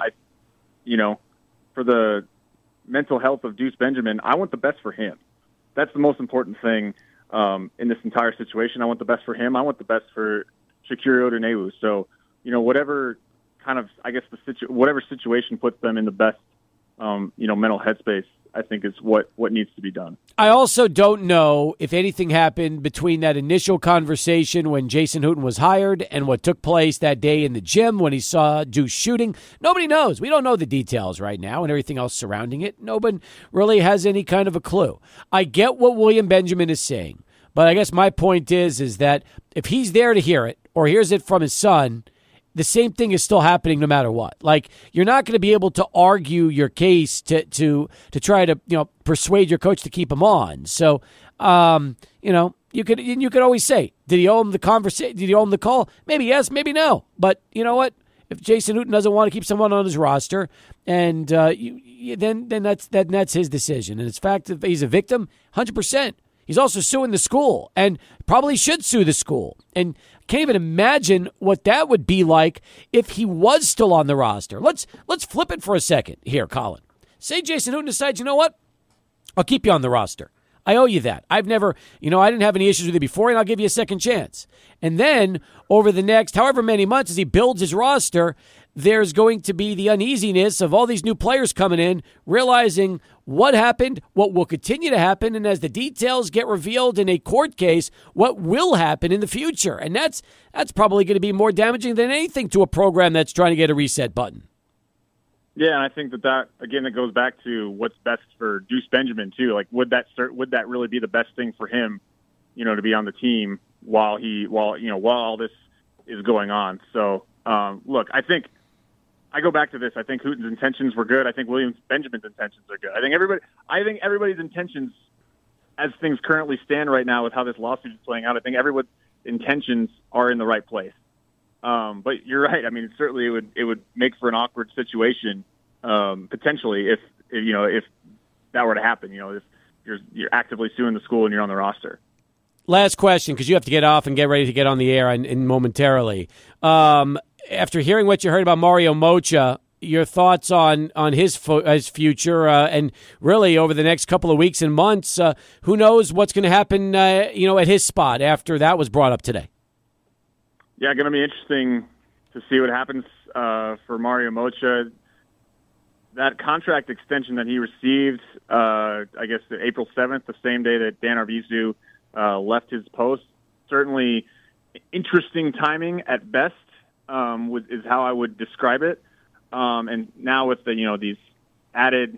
For the mental health of Deuce Benjamin, I want the best for him. That's the most important thing in this entire situation. I want the best for him. I want the best for Shakiri Odunewu. So, whatever kind of, I guess whatever situation puts them in the best, mental headspace, I think is what needs to be done. I also don't know if anything happened between that initial conversation when Jason Hooten was hired and what took place that day in the gym when he saw Deuce shooting. Nobody knows. We don't know the details right now and everything else surrounding it. Nobody really has any kind of a clue. I get what William Benjamin is saying, but I guess my point is that if he's there to hear it or hears it from his son, the same thing is still happening no matter what. Like, you're not going to be able to argue your case to try to, persuade your coach to keep him on. So, you could always say, did he owe him the conversation? Did he owe him the call? Maybe yes, maybe no. But you know what? If Jason Hooten doesn't want to keep someone on his roster, and then that's his decision. And it's fact that he's a victim, 100%. He's also suing the school and probably should sue the school. And can't even imagine what that would be like if he was still on the roster. Let's flip it for a second here, Colin. Say Jason Hooten decides, you know what? I'll keep you on the roster. I owe you that. I've never, I didn't have any issues with you before, and I'll give you a second chance. And then over the next however many months as he builds his roster, there's going to be the uneasiness of all these new players coming in, realizing what happened, what will continue to happen, and as the details get revealed in a court case, what will happen in the future. And that's probably going to be more damaging than anything to a program that's trying to get a reset button. Yeah, and I think that again, it goes back to what's best for Deuce Benjamin too. Like, would that really be the best thing for him, to be on the team while all this is going on? So, look, I think I go back to this. I think Hooten's intentions were good. I think William Benjamin's intentions are good. I think everybody's intentions, as things currently stand right now with how this lawsuit is playing out, I think everyone's intentions are in the right place. But you're right. I mean, certainly it would make for an awkward situation, potentially if that were to happen. If you're actively suing the school and you're on the roster. Last question, because you have to get off and get ready to get on the air in momentarily. After hearing what you heard about Mario Moccia, your thoughts on his future and really over the next couple of weeks and months, who knows what's going to happen, at his spot after that was brought up today? Yeah, going to be interesting to see what happens for Mario Moccia. That contract extension that he received, I guess April 7th, the same day that Dan Arvizu left his post, certainly interesting timing at best. Is how I would describe it. And now with the these added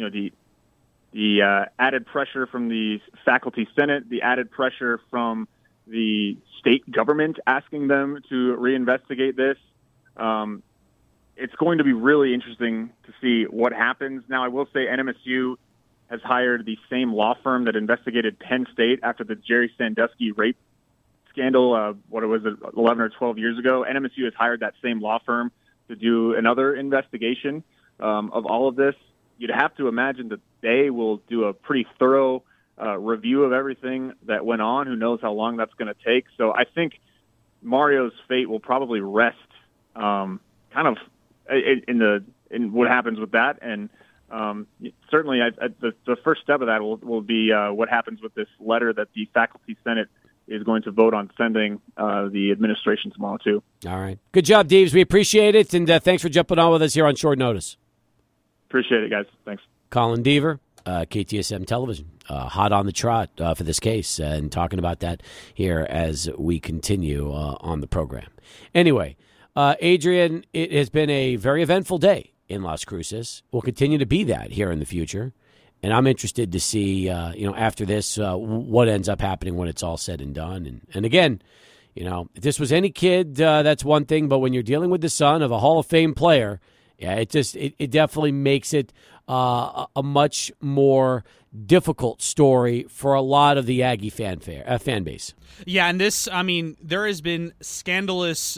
the added pressure from the faculty senate, the added pressure from the state government asking them to reinvestigate this, it's going to be really interesting to see what happens. Now, I will say NMSU has hired the same law firm that investigated Penn State after the Jerry Sandusky rape scandal, 11 or 12 years ago. NMSU has hired that same law firm to do another investigation of all of this. You'd have to imagine that they will do a pretty thorough review of everything that went on. Who knows how long that's going to take. So I think Mario's fate will probably rest kind of in what happens with that. And certainly the first step of that will be what happens with this letter that the faculty senate is going to vote on sending the administration tomorrow, too. All right. Good job, Deeves. We appreciate it, and thanks for jumping on with us here on short notice. Appreciate it, guys. Thanks. Colin Deaver, KTSM Television, hot on the trot for this case, and talking about that here as we continue on the program. Anyway, Adrian, it has been a very eventful day in Las Cruces. Will continue to be that here in the future. And I'm interested to see, after this, what ends up happening when it's all said and done. And again, if this was any kid, that's one thing. But when you're dealing with the son of a Hall of Fame player, yeah, it definitely makes it a much more difficult story for a lot of the Aggie fan base. Yeah, and this, there has been scandalous,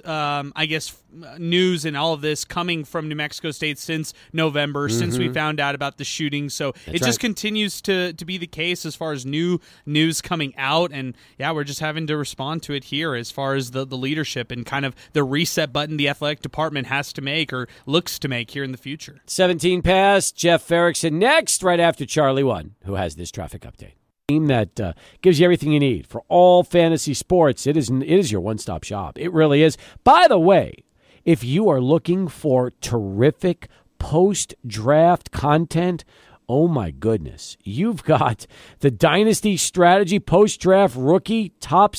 news and all of this coming from New Mexico State since November, since we found out about the shooting. So it just continues to be the case as far as new news coming out. And, yeah, we're just having to respond to it here as far as the leadership and kind of the reset button the athletic department has to make or looks to make here in the future. 17 past, Jeff Ferrickson next, right after Charlie One, who has this traffic update. Team that gives you everything you need for all fantasy sports. It is your one-stop shop. It really is. By the way, if you are looking for terrific post-draft content, oh my goodness, you've got the Dynasty Strategy post-draft rookie top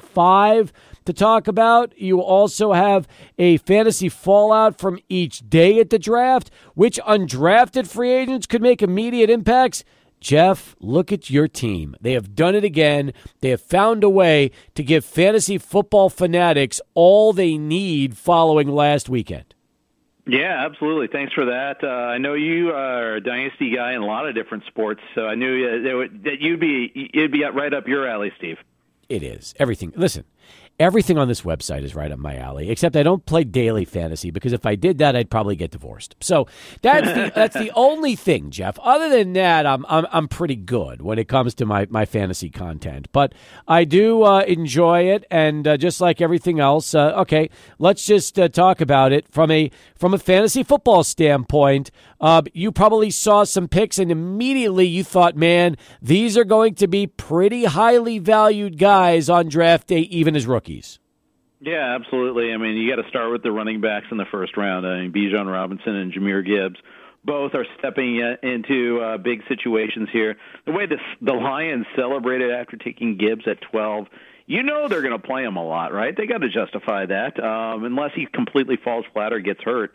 65 to talk about. You also have a fantasy fallout from each day at the draft, which undrafted free agents could make immediate impacts. Jeff, look at your team. They have done it again. They have found a way to give fantasy football fanatics all they need following last weekend. Yeah, absolutely. Thanks for that. I know you are a dynasty guy in a lot of different sports, so I knew that it'd be right up your alley, Steve. It is. Everything. Listen, everything on this website is right up my alley, except I don't play daily fantasy because if I did that, I'd probably get divorced. So that's the only thing, Jeff. Other than that, I'm pretty good when it comes to my fantasy content. But I do enjoy it, and just like everything else, okay, let's just talk about it from a fantasy football standpoint. You probably saw some picks, and immediately you thought, man, these are going to be pretty highly valued guys on draft day, even as rookies. Yeah, absolutely. I mean, you got to start with the running backs in the first round. I mean, Bijan Robinson and Jahmyr Gibbs both are stepping into big situations here. The way the Lions celebrated after taking Gibbs at 12, you know they're going to play him a lot, right? They got to justify that, unless he completely falls flat or gets hurt.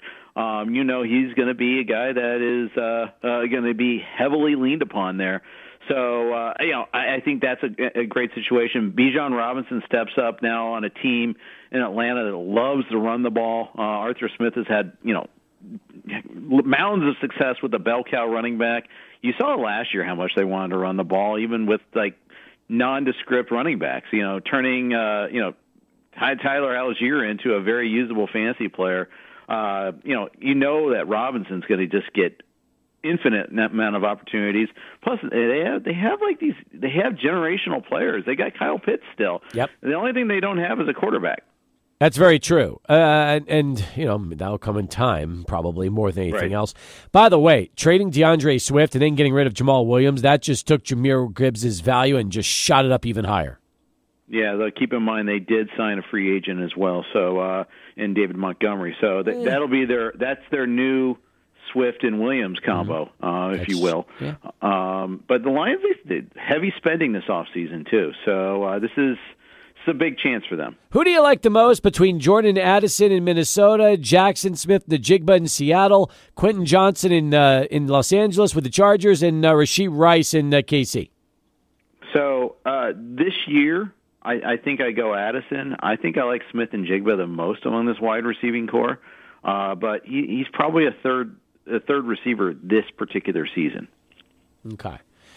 He's going to be a guy that is going to be heavily leaned upon there. So, I think that's a great situation. Bijan Robinson steps up now on a team in Atlanta that loves to run the ball. Arthur Smith has had, mounds of success with the bell cow running back. You saw last year how much they wanted to run the ball, even with, nondescript running backs, turning, Tyler Algier into a very usable fantasy player. That Robinson's going to just get infinite amount of opportunities. Plus, they have generational players. They got Kyle Pitts still. Yep. The only thing they don't have is a quarterback. That's very true. And that'll come in time, probably, more than anything else. By the way, trading DeAndre Swift and then getting rid of Jamal Williams, that just took Jahmyr Gibbs' value and just shot it up even higher. Yeah, though keep in mind they did sign a free agent as well, so in David Montgomery. So that'll be that's their new Swift and Williams combo, if you will. Yeah. But the Lions, they did heavy spending this offseason, too. So this is a big chance for them. Who do you like the most between Jordan Addison in Minnesota, Jackson Smith-Njigba in Seattle, Quentin Johnson in Los Angeles with the Chargers, and Rashee Rice in KC? So this year, I think I go Addison. I think I like Smith-Njigba the most among this wide receiving core, but he's probably a third receiver this particular season. Okay.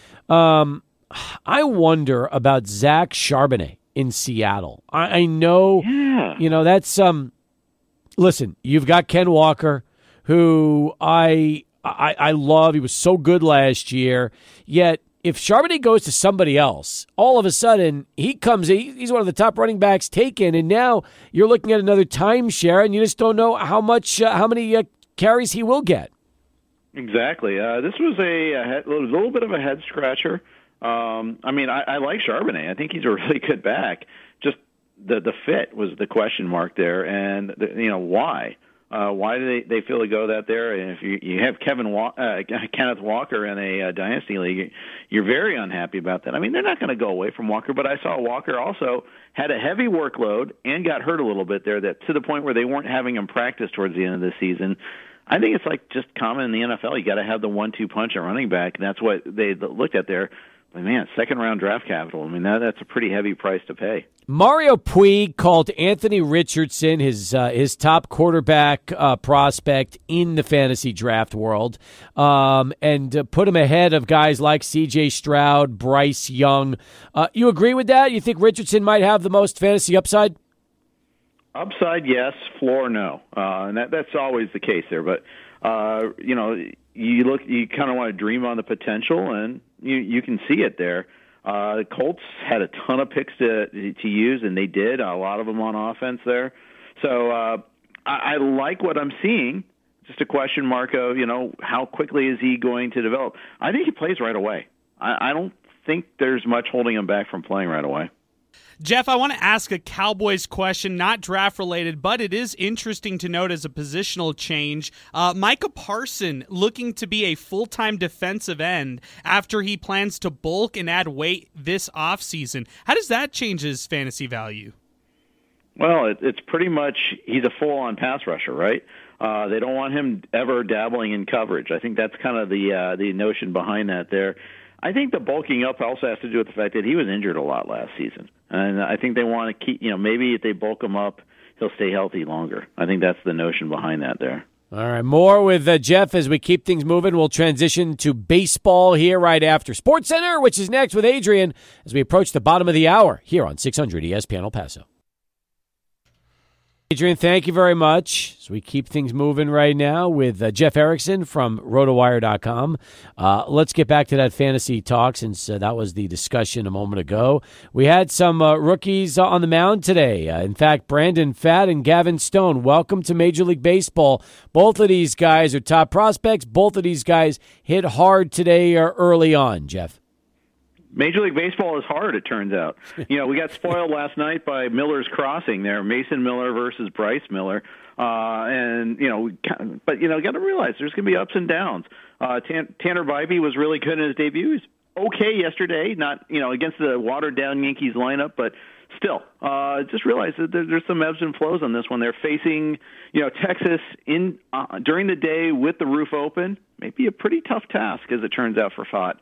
I wonder about Zach Charbonnet in Seattle. I know, that's listen, you've got Ken Walker, who I love. He was so good last year. Yet, if Charbonnet goes to somebody else, all of a sudden he's one of the top running backs taken, and now you're looking at another timeshare, and you just don't know how many carries he will get. Exactly. This was a little bit of a head scratcher. I like Charbonnet. I think he's a really good back. Just the fit was the question mark there, and why? Why do they feel to go that there? And if you have Kenneth Walker in a dynasty league, you're very unhappy about that. I mean, they're not going to go away from Walker, but I saw Walker also had a heavy workload and got hurt a little bit there, that to the point where they weren't having him practice towards the end of the season. I think it's like just common in the NFL. You got to have the 1-2 punch at running back, and that's what they looked at there. But man, second-round draft capital. I mean, that's a pretty heavy price to pay. Mario Puig called Anthony Richardson his top quarterback prospect in the fantasy draft world, and put him ahead of guys like C.J. Stroud, Bryce Young. You agree with that? You think Richardson might have the most fantasy upside? Upside, yes. Floor, no. And that's always the case there. But you kind of want to dream on the potential, and you can see it there. The Colts had a ton of picks to use, and they did, a lot of them on offense there. So I like what I'm seeing. Just a question mark of, how quickly is he going to develop? I think he plays right away. I don't think there's much holding him back from playing right away. Jeff, I want to ask a Cowboys question, not draft-related, but it is interesting to note as a positional change. Micah Parsons looking to be a full-time defensive end after he plans to bulk and add weight this offseason. How does that change his fantasy value? Well, it's pretty much he's a full-on pass rusher, right? They don't want him ever dabbling in coverage. I think that's kind of the notion behind that there. I think the bulking up also has to do with the fact that he was injured a lot last season. And I think they want to keep, maybe if they bulk him up, he'll stay healthy longer. I think that's the notion behind that there. All right, more with Jeff as we keep things moving. We'll transition to baseball here right after SportsCenter, which is next with Adrian as we approach the bottom of the hour here on 600 ESPN El Paso. Adrian, thank you very much. So we keep things moving right now with Jeff Erickson from RotoWire.com. Let's get back to that fantasy talk since that was the discussion a moment ago. We had some rookies on the mound today. In fact, Brandon Pfaadt and Gavin Stone, welcome to Major League Baseball. Both of these guys are top prospects. Both of these guys hit hard today or early on, Jeff. Major League Baseball is hard, it turns out. We got spoiled last night by Miller's Crossing there, Mason Miller versus Bryce Miller. But got to realize there's going to be ups and downs. Tanner Bybee was really good in his debut. He was okay yesterday, not, against the watered-down Yankees lineup, but still, just realize that there's some ebbs and flows on this one. They're facing, Texas during the day with the roof open. Maybe a pretty tough task, as it turns out, for Pfaadt.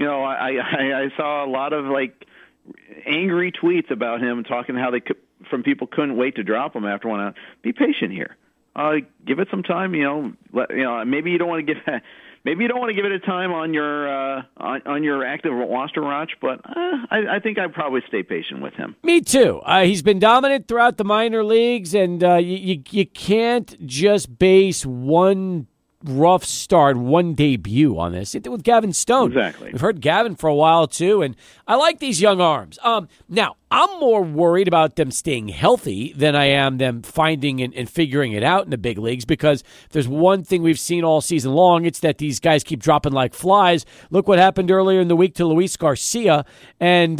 I saw a lot of angry tweets about him talking how from people couldn't wait to drop him after one out. Be patient here. Give it some time. Maybe you don't want to give it a time on your active roster watch, but I think I'd probably stay patient with him. Me too. He's been dominant throughout the minor leagues, and you can't just base one rough start, one debut on this. It did with Gavin Stone. Exactly. We've heard Gavin for a while, too, and I like these young arms. Now, I'm more worried about them staying healthy than I am them finding and figuring it out in the big leagues, because if there's one thing we've seen all season long, it's that these guys keep dropping like flies. Look what happened earlier in the week to Luis Garcia, and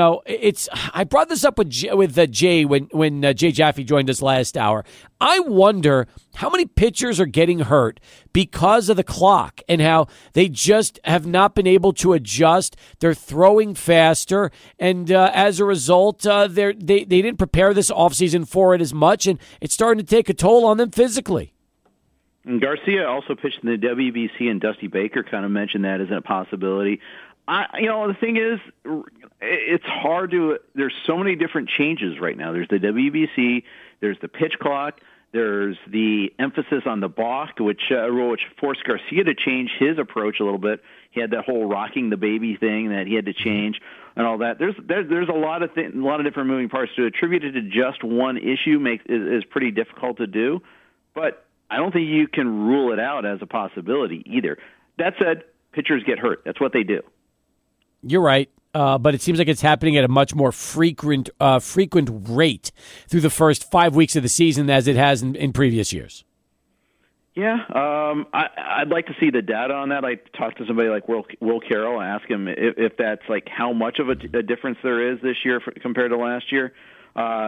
I brought this up with Jay when Jay Jaffe joined us last hour. I wonder how many pitchers are getting hurt because of the clock and how they just have not been able to adjust. They're throwing faster, and as a result, they didn't prepare this offseason for it as much, and it's starting to take a toll on them physically. And Garcia also pitched in the WBC, and Dusty Baker kind of mentioned that as a possibility. The thing is, it's hard to – there's so many different changes right now. There's the WBC, there's the pitch clock, there's the emphasis on the balk, which forced Garcia to change his approach a little bit. He had that whole rocking the baby thing that he had to change and all that. There's a lot of different moving parts. To attribute it to just one issue is pretty difficult to do, but I don't think you can rule it out as a possibility either. That said, pitchers get hurt. That's what they do. You're right. But it seems like it's happening at a much more frequent rate through the first 5 weeks of the season as it has in previous years. Yeah, I'd like to see the data on that. I talked to somebody like Will Carroll and ask him if that's like how much of a difference there is this year compared to last year.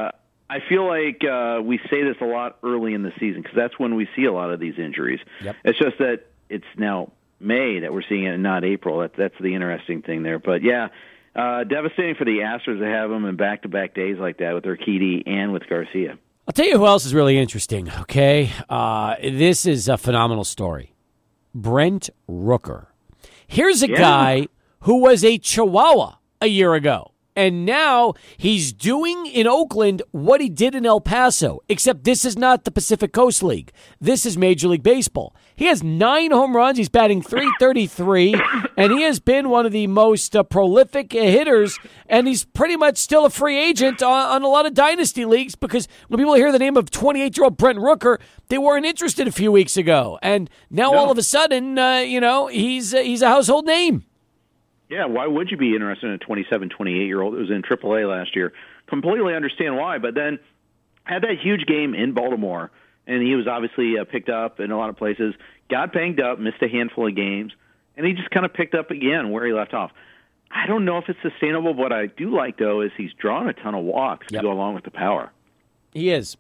I feel like we say this a lot early in the season because that's when we see a lot of these injuries. Yep. It's just that it's now May that we're seeing it and not April. That's the interesting thing there. But, yeah, devastating for the Astros to have them in back-to-back days like that with Urquidy and with Garcia. I'll tell you who else is really interesting, okay? This is a phenomenal story. Brent Rooker. Here's a guy who was a Chihuahua a year ago. And now he's doing in Oakland what he did in El Paso, except this is not the Pacific Coast League. This is Major League Baseball. He has 9 home runs. He's batting .333, and he has been one of the most prolific hitters, and he's pretty much still a free agent on a lot of dynasty leagues because when people hear the name of 28-year-old Brent Rooker, they weren't interested a few weeks ago. And now all of a sudden, he's a household name. Yeah, why would you be interested in a 27, 28-year-old who was in AAA last year? Completely understand why, but then had that huge game in Baltimore, and he was obviously picked up in a lot of places, got banged up, missed a handful of games, and he just kind of picked up again where he left off. I don't know if it's sustainable. What I do like, though, is he's drawn a ton of walks to go along with the power. He is.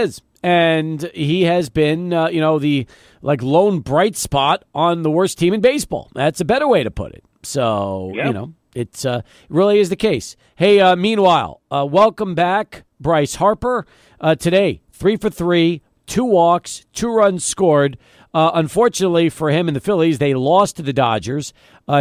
And he has been, the lone bright spot on the worst team in baseball. That's a better way to put it. So, it really is the case. Hey, meanwhile, welcome back, Bryce Harper. Today, 3 for 3, 2 walks, 2 runs scored. Unfortunately for him and the Phillies, they lost to the Dodgers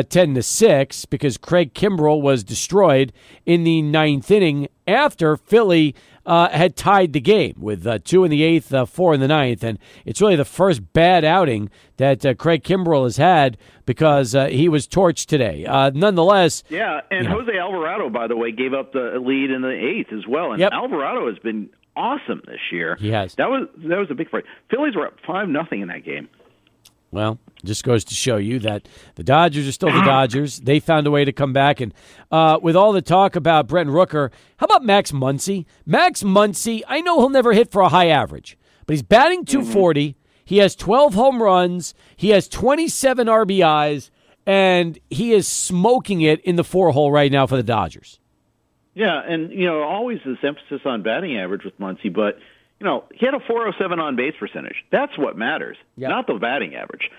10-6 because Craig Kimbrell was destroyed in the 9th inning after Philly had tied the game with 2 in the 8th, 4 in the 9th. And it's really the first bad outing that Craig Kimbrell has had because he was torched today. Nonetheless. Yeah, and Jose Alvarado, by the way, gave up the lead in the 8th as well. And Alvarado has been awesome this year. He has. That was a big fight. Phillies were up 5-0 in that game. Well, just goes to show you that the Dodgers are still the Dodgers. They found a way to come back. And with all the talk about Brent Rooker, how about Max Muncy? Max Muncy, I know he'll never hit for a high average, but he's batting .240. He has 12 home runs. He has 27 RBIs, and he is smoking it in the 4-hole right now for the Dodgers. Yeah, and, always this emphasis on batting average with Muncy, but he had a .407 on-base percentage. That's what matters, not the batting average.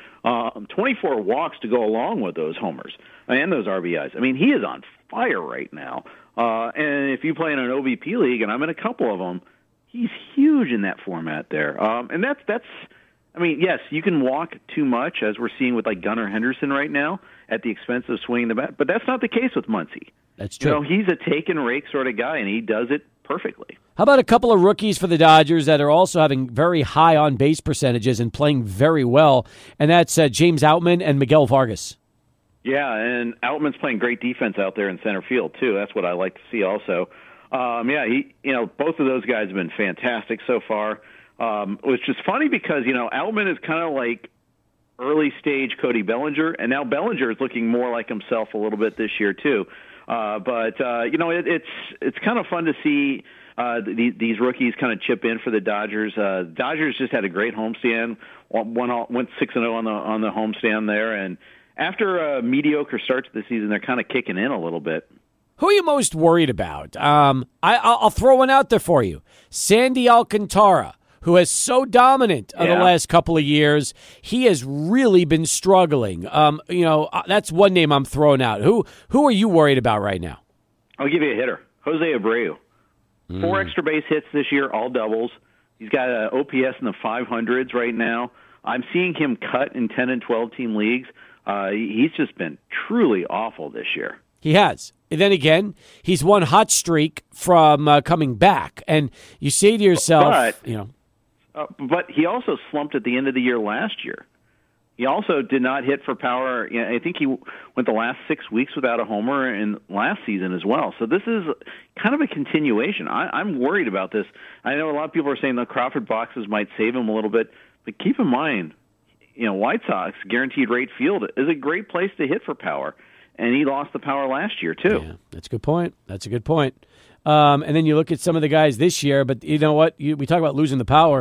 24 walks to go along with those homers and those RBIs. I mean, he is on fire right now. And if you play in an OVP league, and I'm in a couple of them, he's huge in that format there. And that's. I mean, yes, you can walk too much, as we're seeing with Gunnar Henderson right now, at the expense of swinging the bat. But that's not the case with Muncy. That's true. He's a take-and-rake sort of guy, and he does it perfectly. How about a couple of rookies for the Dodgers that are also having very high on-base percentages and playing very well, and that's James Outman and Miguel Vargas. Yeah, and Outman's playing great defense out there in center field, too. That's what I like to see also. Both of those guys have been fantastic so far, which is funny because, Outman is kind of like early-stage Cody Bellinger, and now Bellinger is looking more like himself a little bit this year, too. It's kind of fun to see these rookies kind of chip in for the Dodgers. Dodgers just had a great homestand, went 6-0 on the homestand there, and after a mediocre start to the season, they're kind of kicking in a little bit. Who are you most worried about? I'll throw one out there for you. Sandy Alcantara, who is so dominant the last couple of years. He has really been struggling. That's one name I'm throwing out. Who are you worried about right now? I'll give you a hitter. Jose Abreu. 4 extra base hits this year, all doubles. He's got an OPS in the 500s right now. I'm seeing him cut in 10 and 12 team leagues. He's just been truly awful this year. He has. And then again, he's one hot streak from coming back. And you say to yourself, But he also slumped at the end of the year last year. He also did not hit for power. I think he went the last 6 weeks without a homer in last season as well. So this is kind of a continuation. I'm worried about this. I know a lot of people are saying the Crawford boxes might save him a little bit, but keep in mind, White Sox guaranteed rate field is a great place to hit for power, and he lost the power last year too. Yeah, that's a good point. And then you look at some of the guys this year, but you know what? We talk about losing the power.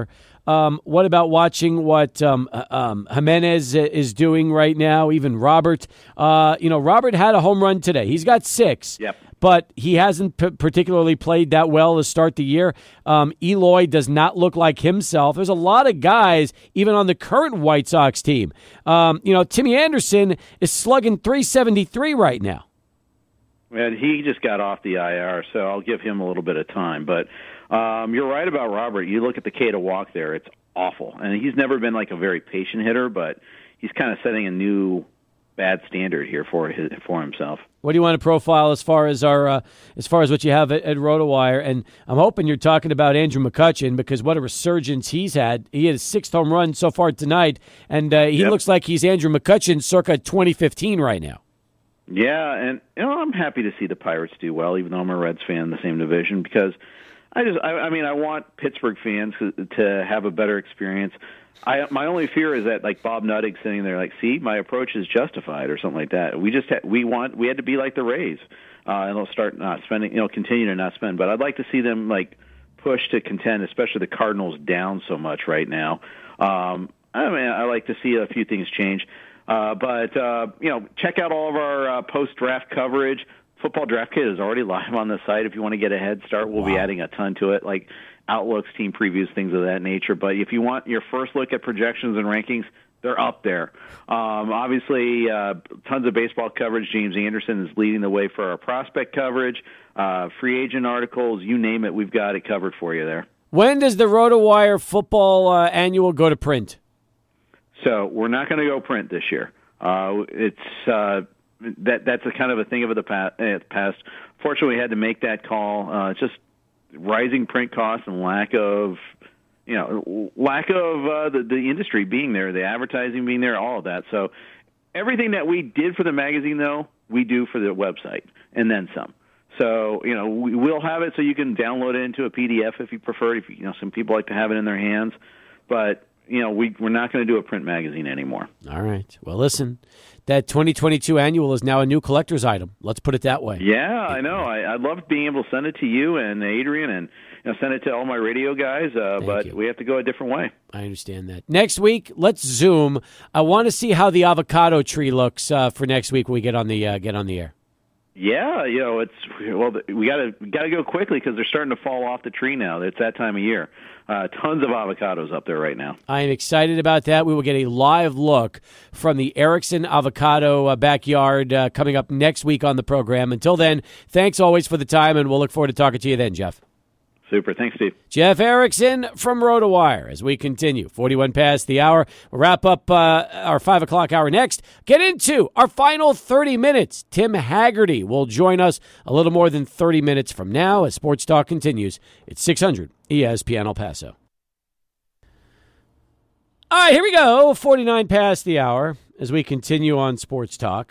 What about watching what Jimenez is doing right now? Even Robert. Robert had a home run today. He's got 6. Yep. But he hasn't particularly played that well to start the year. Eloy does not look like himself. There's a lot of guys, even on the current White Sox team. Timmy Anderson is slugging .373 right now. And he just got off the IR, so I'll give him a little bit of time. But you're right about Robert. You look at the K to walk there; it's awful. And he's never been like a very patient hitter, but he's kind of setting a new bad standard here for himself. What do you want to profile as far as what you have at RotoWire? And I'm hoping you're talking about Andrew McCutchen, because what a resurgence he's had. He had his 6th home run so far tonight, and he looks like he's Andrew McCutchen circa 2015 right now. Yeah, and I'm happy to see the Pirates do well, even though I'm a Reds fan in the same division, because I want Pittsburgh fans to have a better experience. My only fear is that, like, Bob Nuttig sitting there like, see, my approach is justified or something like that. We had to be like the Rays, and they'll start not spending, continue to not spend. But I'd like to see them like push to contend, especially the Cardinals down so much right now. I like to see a few things change. But check out all of our post-draft coverage. Football Draft Kit is already live on the site if you want to get a head start. We'll be adding a ton to it, like outlooks, team previews, things of that nature. But if you want your first look at projections and rankings, they're up there. Obviously, tons of baseball coverage. James Anderson is leading the way for our prospect coverage, free agent articles, you name it, we've got it covered for you there. When does the RotoWire football annual go to print? So we're not going to go print this year. That's a kind of a thing of the past. Fortunately, we had to make that call. Just rising print costs and lack of the industry being there, the advertising being there, all of that. So everything that we did for the magazine, though, we do for the website, and then some. So, we will have it so you can download it into a PDF if you prefer. If some people like to have it in their hands, but we're not going to do a print magazine anymore. All right. Well, listen, that 2022 annual is now a new collector's item. Let's put it that way. Yeah, I know. I love being able to send it to you and Adrian, and send it to all my radio guys. But we have to go a different way. I understand that. Next week, let's Zoom. I want to see how the avocado tree looks for next week when we get on the air. Yeah, we got to go quickly because they're starting to fall off the tree now. It's that time of year. Tons of avocados up there right now. I am excited about that. We will get a live look from the Erickson Avocado backyard coming up next week on the program. Until then, thanks always for the time, and we'll look forward to talking to you then, Jeff. Super. Thanks, Steve. Jeff Erickson from RotoWire as we continue. 41 past the hour. We'll wrap up our 5 o'clock hour next. Get into our final 30 minutes. Tim Haggerty will join us a little more than 30 minutes from now as Sports Talk continues. It's 600 ESPN El Paso. All right, here we go. 49 past the hour as we continue on Sports Talk.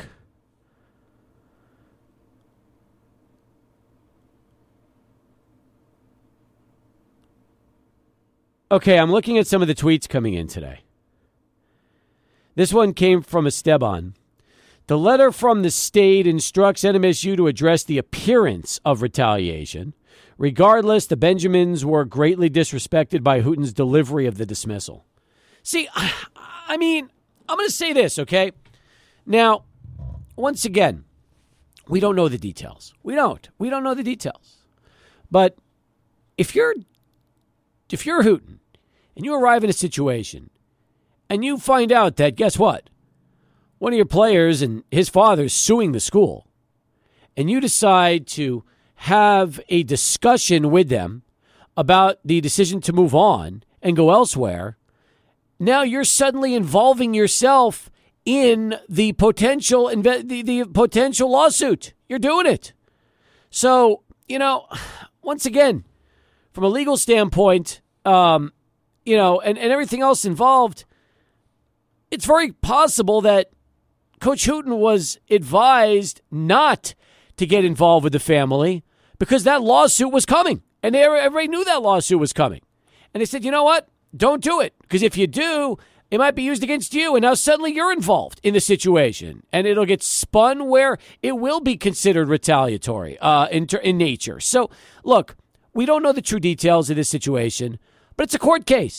Okay, I'm looking at some of the tweets coming in today. This one came from Esteban. The letter from the state instructs NMSU to address the appearance of retaliation. Regardless, the Benjamins were greatly disrespected by Hooten's delivery of the dismissal. See, I mean, I'm going to say this, okay? Now, once again, we don't know the details. We don't know the details. But if you're Hooten and you arrive in a situation and you find out that, guess what? One of your players and his father's suing the school, and you decide to have a discussion with them about the decision to move on and go elsewhere, now you're suddenly involving yourself in the potential the potential lawsuit. You're doing it. So, once again, from a legal standpoint, and everything else involved, it's very possible that Coach Hooten was advised not to get involved with the family because that lawsuit was coming. And everybody knew that lawsuit was coming. And they said, you know what? Don't do it. Because if you do, it might be used against you. And now suddenly you're involved in the situation. And it'll get spun where it will be considered retaliatory in nature. So, look, we don't know the true details of this situation, but it's a court case.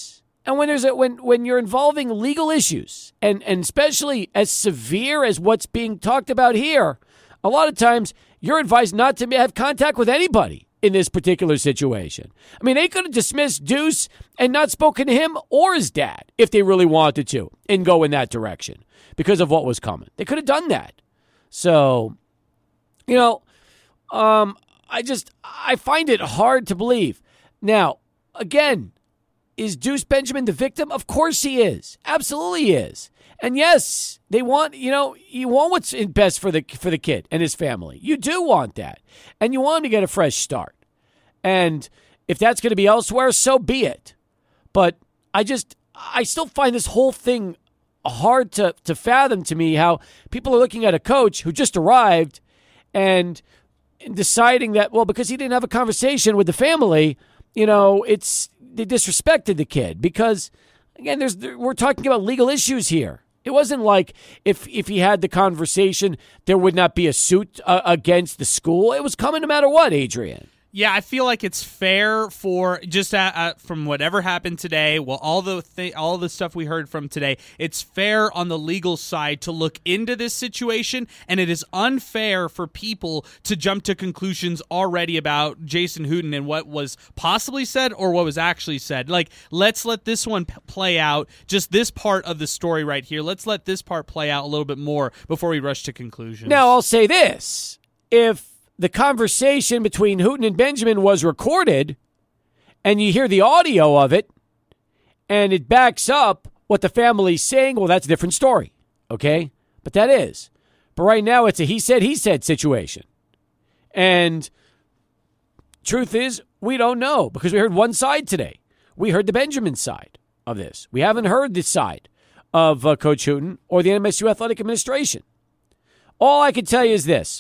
And when you're involving legal issues, and especially as severe as what's being talked about here, a lot of times you're advised not to have contact with anybody in this particular situation. I mean, they could have dismissed Deuce and not spoken to him or his dad if they really wanted to and go in that direction because of what was coming. They could have done that. So, I find it hard to believe. Now, again, is Deuce Benjamin the victim? Of course he is. Absolutely is. And yes, they want, you want what's best for the kid and his family. You do want that. And you want him to get a fresh start. And if that's going to be elsewhere, so be it. But I still find this whole thing hard to fathom to me, how people are looking at a coach who just arrived and deciding that, well, because he didn't have a conversation with the family, they disrespected the kid. Because, again, we're talking about legal issues here. It wasn't like if he had the conversation, there would not be a suit against the school. It was coming no matter what, Adrian. Yeah, I feel like it's fair for just from whatever happened today, all the stuff we heard from today, it's fair on the legal side to look into this situation, and it is unfair for people to jump to conclusions already about Jason Hooten and what was possibly said or what was actually said. Like, let's let this one play out, just this part of the story right here. Let's let this part play out a little bit more before we rush to conclusions. Now, I'll say this. If the conversation between Hooten and Benjamin was recorded, and you hear the audio of it, and it backs up what the family's saying, well, that's a different story, okay? But that is. But right now, it's a he said situation. And truth is, we don't know, because we heard one side today. We heard the Benjamin side of this. We haven't heard this side of Coach Hooten or the MSU Athletic Administration. All I can tell you is this.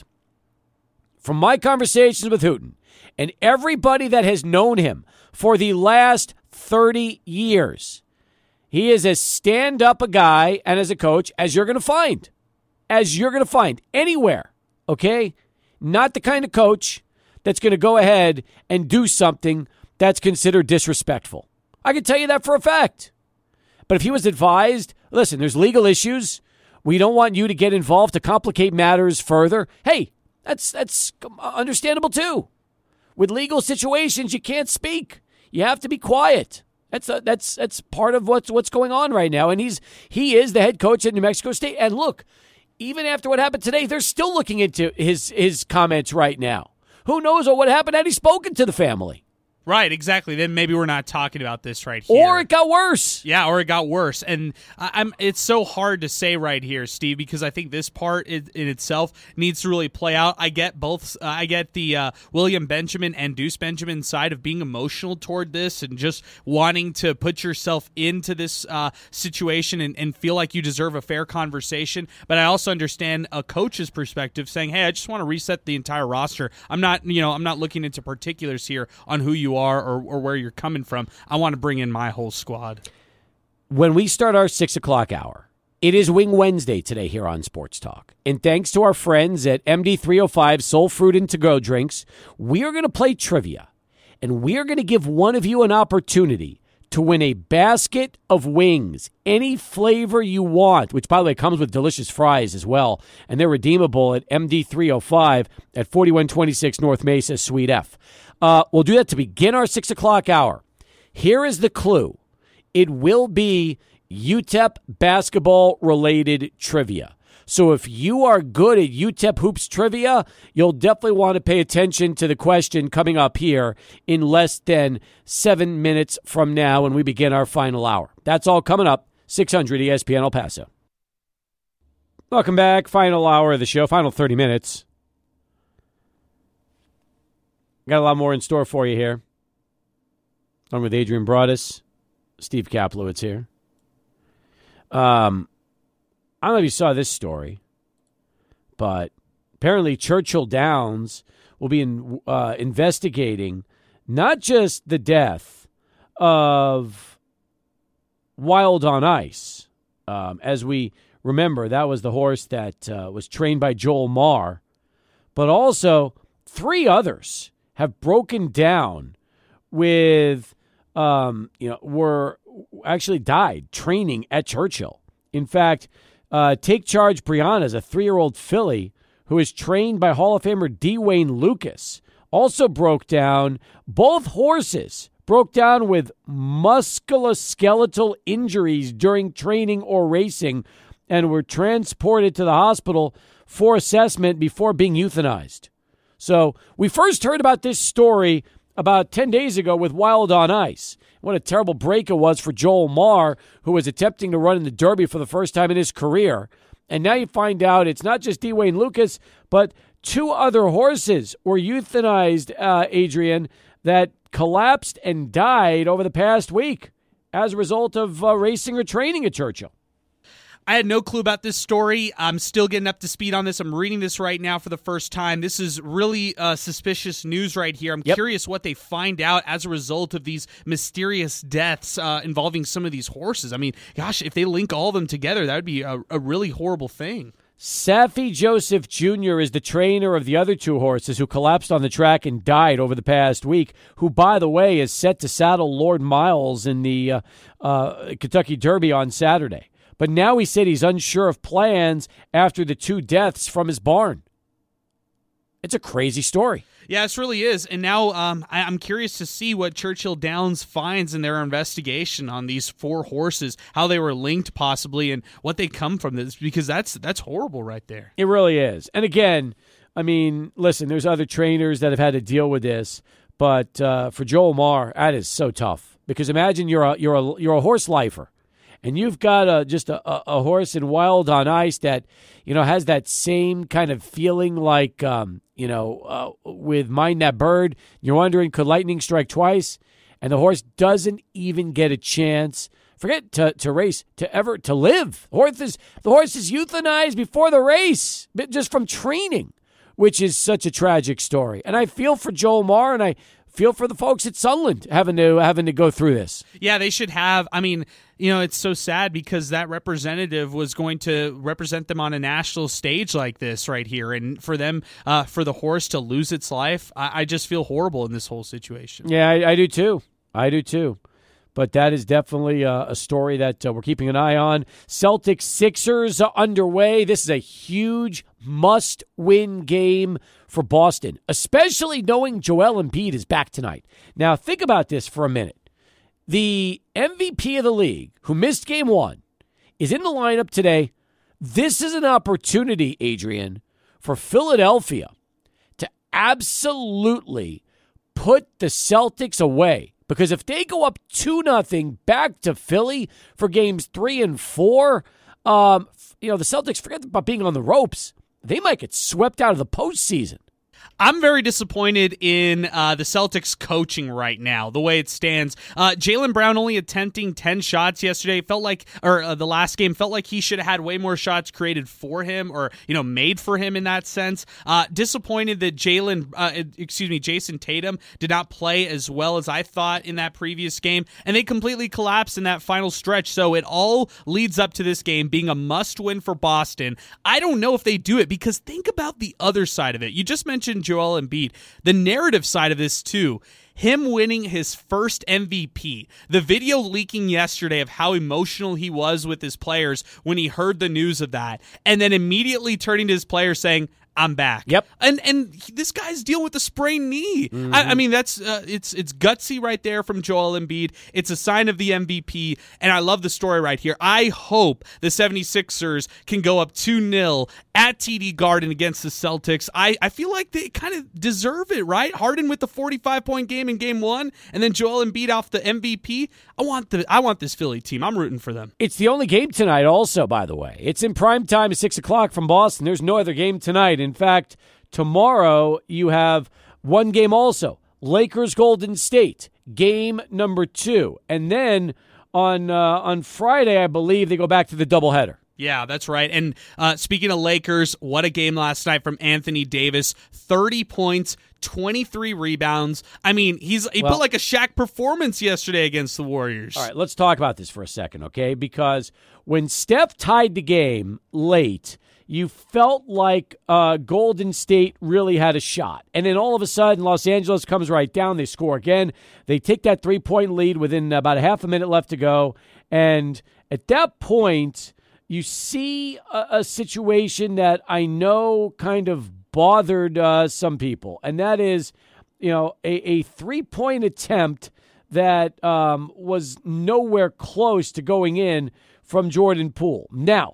From my conversations with Hooten and everybody that has known him for the last 30 years, he is as stand-up a guy and as a coach as you're going to find. As you're going to find anywhere, okay? Not the kind of coach that's going to go ahead and do something that's considered disrespectful. I can tell you that for a fact. But if he was advised, listen, there's legal issues. We don't want you to get involved to complicate matters further. Hey, that's understandable too. With legal situations, you can't speak. You have to be quiet. That's part of what's going on right now. And he is the head coach at New Mexico State. And look, even after what happened today, they're still looking into his comments right now. Who knows what happened had he spoken to the family? Right, exactly. Then maybe we're not talking about this right here. Or it got worse. Yeah, or it got worse. And it's so hard to say right here, Steve, because I think this part in itself needs to really play out. I get both. I get the William Benjamin and Deuce Benjamin side of being emotional toward this and just wanting to put yourself into this situation and feel like you deserve a fair conversation. But I also understand a coach's perspective saying, hey, I just want to reset the entire roster. I'm not looking into particulars here on who you are or where you're coming from. I want to bring in my whole squad. When we start our 6 o'clock hour, it is Wing Wednesday today here on Sports Talk. And thanks to our friends at MD305 Soul Fruit and To-Go Drinks, we are going to play trivia. And we are going to give one of you an opportunity to win a basket of wings, any flavor you want, which, by the way, comes with delicious fries as well. And they're redeemable at MD305 at 4126 North Mesa, Suite F. We'll do that to begin our 6 o'clock hour. Here is the clue. It will be UTEP basketball-related trivia. So if you are good at UTEP hoops trivia, you'll definitely want to pay attention to the question coming up here in less than 7 minutes from now when we begin our final hour. That's all coming up, 600 ESPN El Paso. Welcome back. Final hour of the show, final 30 minutes. Got a lot more in store for you here. Along with Adrian Broadus, Steve Kaplowitz here. I don't know if you saw this story, but apparently Churchill Downs will be investigating not just the death of Wild on Ice. As we remember, that was the horse that was trained by Joel Marr, but also 3 others have broken down with, were actually died training at Churchill. In fact, Take Charge Brianna is a 3-year-old filly who is trained by Hall of Famer D. Wayne Lucas. Also broke down. Both horses broke down with musculoskeletal injuries during training or racing and were transported to the hospital for assessment before being euthanized. So we first heard about this story about 10 days ago with Wild on Ice. What a terrible break it was for Joel Marr, who was attempting to run in the Derby for the first time in his career. And now you find out it's not just D. Wayne Lucas, but 2 other horses were euthanized, Adrian, that collapsed and died over the past week as a result of racing or training at Churchill. I had no clue about this story. I'm still getting up to speed on this. I'm reading this right now for the first time. This is really suspicious news right here. I'm curious what they find out as a result of these mysterious deaths involving some of these horses. I mean, gosh, if they link all of them together, that would be a really horrible thing. Saffie Joseph Jr. is the trainer of the other 2 horses who collapsed on the track and died over the past week, who, by the way, is set to saddle Lord Miles in the Kentucky Derby on Saturday. But now he said he's unsure of plans after the 2 deaths from his barn. It's a crazy story. Yeah, this really is. And now I'm curious to see what Churchill Downs finds in their investigation on these 4 horses, how they were linked possibly, and what they come from this, because that's horrible right there. It really is. And again, I mean, listen, there's other trainers that have had to deal with this, but for Joel Marr, that is so tough. Because imagine you're a horse lifer, and you've got just a horse in Wild on Ice that, has that same kind of feeling like, with Mind That Bird. You're wondering, could lightning strike twice? And the horse doesn't even get a chance. Forget to race, to live. The horse is euthanized before the race, just from training, which is such a tragic story. And I feel for Joel Marr, and I feel for the folks at Sunland having to go through this. Yeah, they should have. I mean, it's so sad because that representative was going to represent them on a national stage like this right here. And for them, for the horse to lose its life, I just feel horrible in this whole situation. Yeah, I do too. But that is definitely a story that we're keeping an eye on. Celtics Sixers underway. This is a huge must-win game for Boston, especially knowing Joel Embiid is back tonight. Now, think about this for a minute. The MVP of the league, who missed game 1, is in the lineup today. This is an opportunity, Adrian, for Philadelphia to absolutely put the Celtics away. Because if they go up 2-0 back to Philly for games 3 and 4, the Celtics, forget about being on the ropes. They might get swept out of the postseason. I'm very disappointed in the Celtics coaching right now, the way it stands. Jaylen Brown only attempting 10 shots yesterday. The last game felt like he should have had way more shots created for him or, made for him in that sense. Disappointed that Jason Tatum did not play as well as I thought in that previous game, and they completely collapsed in that final stretch. So it all leads up to this game being a must-win for Boston. I don't know if they do it because think about the other side of it. You just mentioned Joel Embiid. The narrative side of this too, him winning his first MVP. The video leaking yesterday of how emotional he was with his players when he heard the news of that, and then immediately turning to his players saying, I'm back. Yep. And this guy's dealing with a sprained knee. Mm-hmm. I mean, that's it's gutsy right there from Joel Embiid. It's a sign of the MVP, and I love the story right here. I hope the 76ers can go up 2-0 at TD Garden against the Celtics. I feel like they kind of deserve it, right? Harden with the 45-point game in Game 1, and then Joel Embiid off the MVP. I want this Philly team. I'm rooting for them. It's the only game tonight also, by the way. It's in prime time at 6 o'clock from Boston. There's no other game tonight. In fact, tomorrow you have one game also. Lakers-Golden State, game number 2. And then on Friday, I believe, they go back to the doubleheader. Yeah, that's right. And speaking of Lakers, what a game last night from Anthony Davis. 30 points, 23 rebounds. I mean, he put like a Shaq performance yesterday against the Warriors. All right, let's talk about this for a second, okay? Because when Steph tied the game late, you felt like Golden State really had a shot. And then all of a sudden, Los Angeles comes right down. They score again. They take that 3-point lead within about a half a minute left to go. And at that point, you see a situation that I know kind of bothered some people. And that is, a 3-point attempt that was nowhere close to going in from Jordan Poole. Now,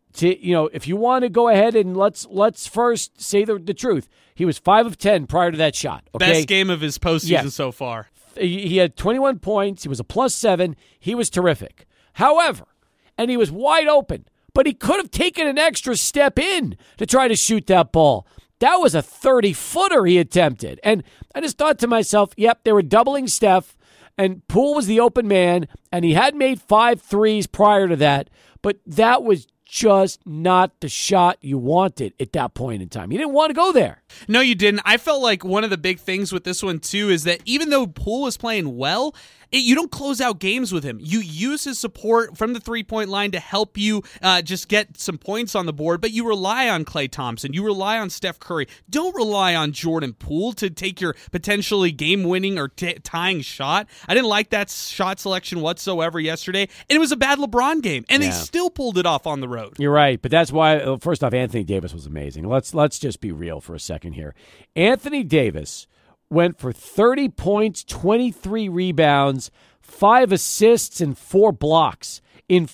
if you want to go ahead and let's first say the truth. He was 5 of 10 prior to that shot. Okay? Best game of his postseason so far. He had 21 points. He was a +7. He was terrific. However, and he was wide open, but he could have taken an extra step in to try to shoot that ball. That was a 30-footer he attempted. And I just thought to myself, yep, they were doubling Steph, and Poole was the open man, and he had made 5 threes prior to that, but that was just not the shot you wanted at that point in time. You didn't want to go there. No, you didn't. I felt like one of the big things with this one, too, is that even though Poole was playing well, you don't close out games with him. You use his support from the three-point line to help you just get some points on the board, but you rely on Klay Thompson. You rely on Steph Curry. Don't rely on Jordan Poole to take your potentially game-winning or tying shot. I didn't like that shot selection whatsoever yesterday, and it was a bad LeBron game, and they still pulled it off on the road. You're right, but that's why, first off, Anthony Davis was amazing. Let's just be real for a second here. Anthony Davis went for 30 points, 23 rebounds, 5 assists, and 4 blocks in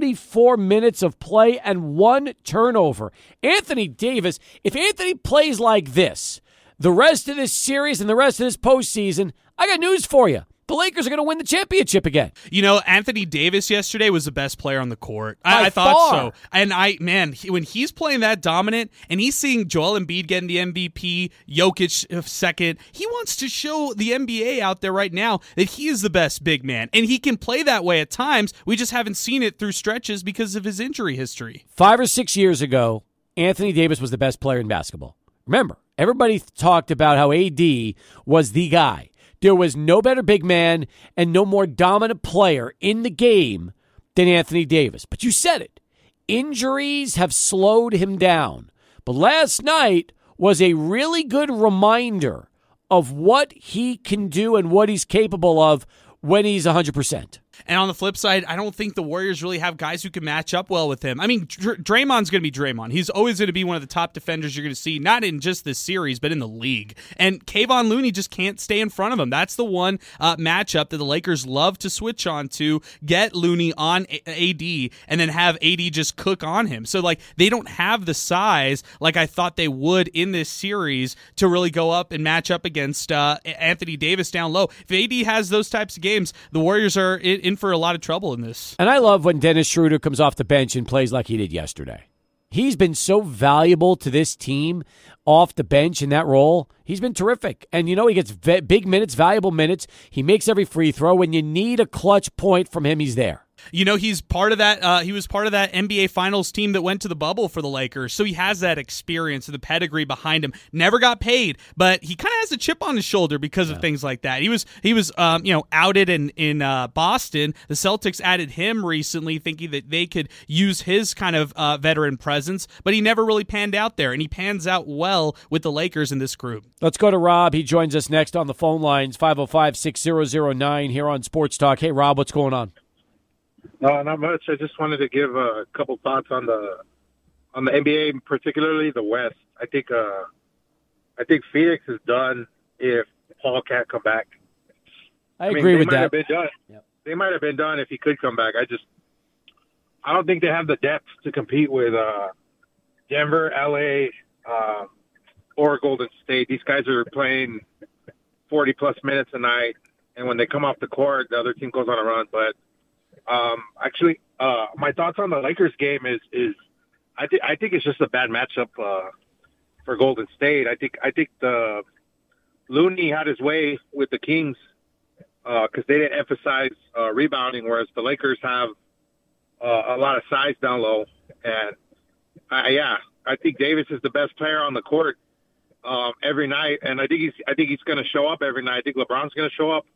44 minutes of play and 1 turnover. Anthony Davis, if Anthony plays like this the rest of this series and the rest of this postseason, I got news for you. The Lakers are going to win the championship again. Anthony Davis yesterday was the best player on the court. I thought so. And when he's playing that dominant and he's seeing Joel Embiid getting the MVP, Jokic second, he wants to show the NBA out there right now that he is the best big man. And he can play that way at times. We just haven't seen it through stretches because of his injury history. 5 or 6 years ago, Anthony Davis was the best player in basketball. Remember, everybody talked about how AD was the guy. There was no better big man and no more dominant player in the game than Anthony Davis. But you said it. Injuries have slowed him down. But last night was a really good reminder of what he can do and what he's capable of when he's 100%. And on the flip side, I don't think the Warriors really have guys who can match up well with him. I mean, Draymond's going to be Draymond. He's always going to be one of the top defenders you're going to see, not in just this series, but in the league. And Kevon Looney just can't stay in front of him. That's the one matchup that the Lakers love to switch on to, get Looney on AD and then have AD just cook on him. So, they don't have the size like I thought they would in this series to really go up and match up against Anthony Davis down low. If AD has those types of games, the Warriors are in for a lot of trouble in this. And I love when Dennis Schroeder comes off the bench and plays like he did yesterday. He's been so valuable to this team off the bench in that role. He's been terrific. And, he gets big minutes, valuable minutes. He makes every free throw. When you need a clutch point from him, he's there. He's part of that. He was part of that NBA Finals team that went to the bubble for the Lakers, so he has that experience and the pedigree behind him. Never got paid, but he kind of has a chip on his shoulder because of things like that. He was outed in Boston. The Celtics added him recently, thinking that they could use his kind of veteran presence, but he never really panned out there, and he pans out well with the Lakers in this group. Let's go to Rob. He joins us next on the phone lines, 505-6009 here on Sports Talk. Hey, Rob, what's going on? No, not much. I just wanted to give a couple thoughts on the NBA, particularly the West. I think Phoenix is done if Paul can't come back. I agree with that. They might have been done. Yep. They might have been done if he could come back. I don't think they have the depth to compete with Denver, LA, or Golden State. These guys are playing 40-plus minutes a night, and when they come off the court, the other team goes on a run. But my thoughts on the Lakers game is I think it's just a bad matchup for Golden State. I think the Looney had his way with the Kings because they didn't emphasize rebounding, whereas the Lakers have a lot of size down low. And I think Davis is the best player on the court every night, and I think he's going to show up every night. I think LeBron's going to show up.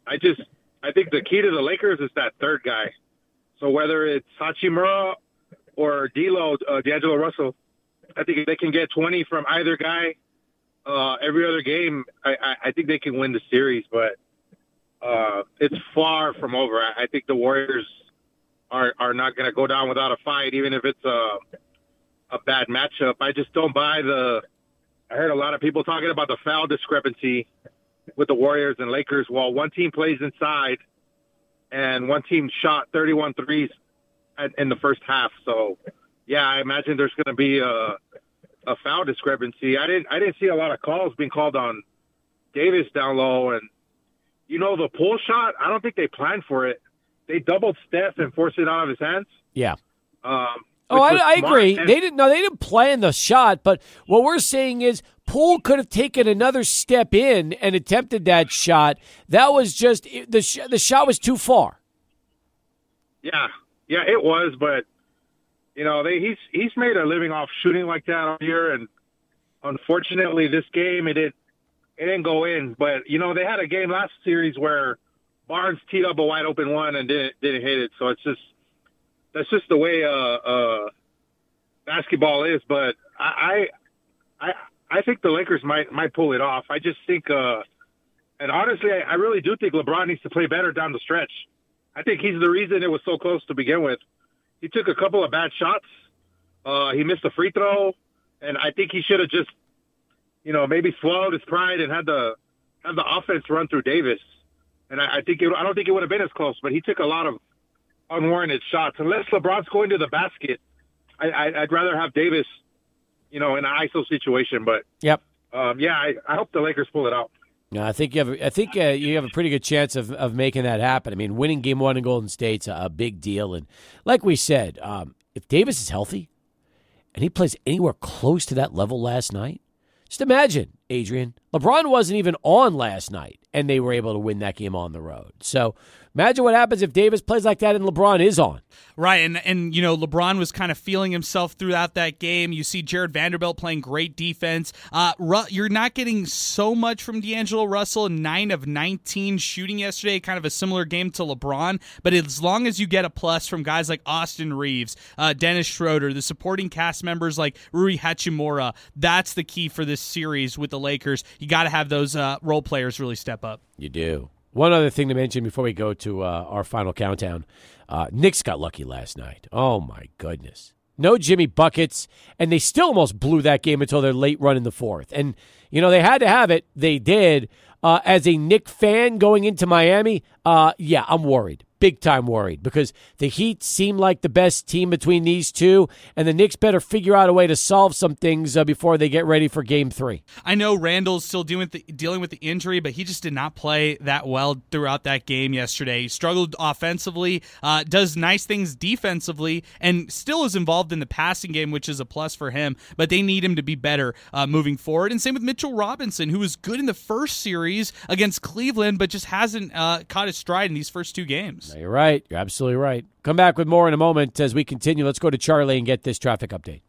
I think the key to the Lakers is that third guy. So whether it's Hachimura or D'Angelo Russell. I think if they can get 20 from either guy every other game, I think they can win the series. But it's far from over. I think the Warriors are not going to go down without a fight, even if it's a bad matchup. I just don't buy I heard a lot of people talking about the foul discrepancy with the Warriors and Lakers. While one team plays inside and one team shot 31 threes in the first half. So, yeah, I imagine there's going to be a foul discrepancy. I didn't see a lot of calls being called on Davis down low. And, the pull shot, I don't think they planned for it. They doubled Steph and forced it out of his hands. Yeah. I agree. They didn't plan the shot, but what we're saying is Poole could have taken another step in and attempted that shot. That was just the shot was too far. Yeah, it was, but he's made a living off shooting like that all year, and unfortunately, this game it didn't go in. But they had a game last series where Barnes teed up a wide open one and didn't hit it. So that's just the way basketball is. But I think the Lakers might pull it off. I just think, and honestly, I really do think LeBron needs to play better down the stretch. I think he's the reason it was so close to begin with. He took a couple of bad shots. He missed a free throw, and I think he should have just, maybe swallowed his pride and had the offense run through Davis. And I don't think it would have been as close, but he took a lot of unwarranted shots. Unless LeBron's going to the basket, I'd rather have Davis, in an ISO situation. But yep, I hope the Lakers pull it out. No, I think you have a pretty good chance of making that happen. I mean, winning Game 1 in Golden State's a big deal, and like we said, if Davis is healthy and he plays anywhere close to that level last night, just imagine, Adrian, LeBron wasn't even on last night, and they were able to win that game on the road. So imagine what happens if Davis plays like that and LeBron is on. Right, and LeBron was kind of feeling himself throughout that game. You see Jared Vanderbilt playing great defense. You're not getting so much from D'Angelo Russell, 9 of 19 shooting yesterday, kind of a similar game to LeBron. But as long as you get a plus from guys like Austin Reeves, Dennis Schroeder, the supporting cast members like Rui Hachimura, that's the key for this series with the Lakers. You got to have those role players really step up. You do. One other thing to mention before we go to our final countdown. Knicks got lucky last night. Oh, my goodness. No Jimmy buckets, and they still almost blew that game until their late run in the fourth. And, they had to have it. They did. As a Knicks fan going into Miami, I'm worried. Big time worried because the Heat seem like the best team between these two, and the Knicks better figure out a way to solve some things before they get ready for Game 3. I know Randall's still dealing with the injury, but he just did not play that well throughout that game yesterday. He struggled offensively, does nice things defensively, and still is involved in the passing game, which is a plus for him, but they need him to be better moving forward. And same with Mitchell Robinson, who was good in the first series against Cleveland, but just hasn't caught his stride in these first two games. No, you're right. You're absolutely right. Come back with more in a moment as we continue. Let's go to Charlie and get this traffic update.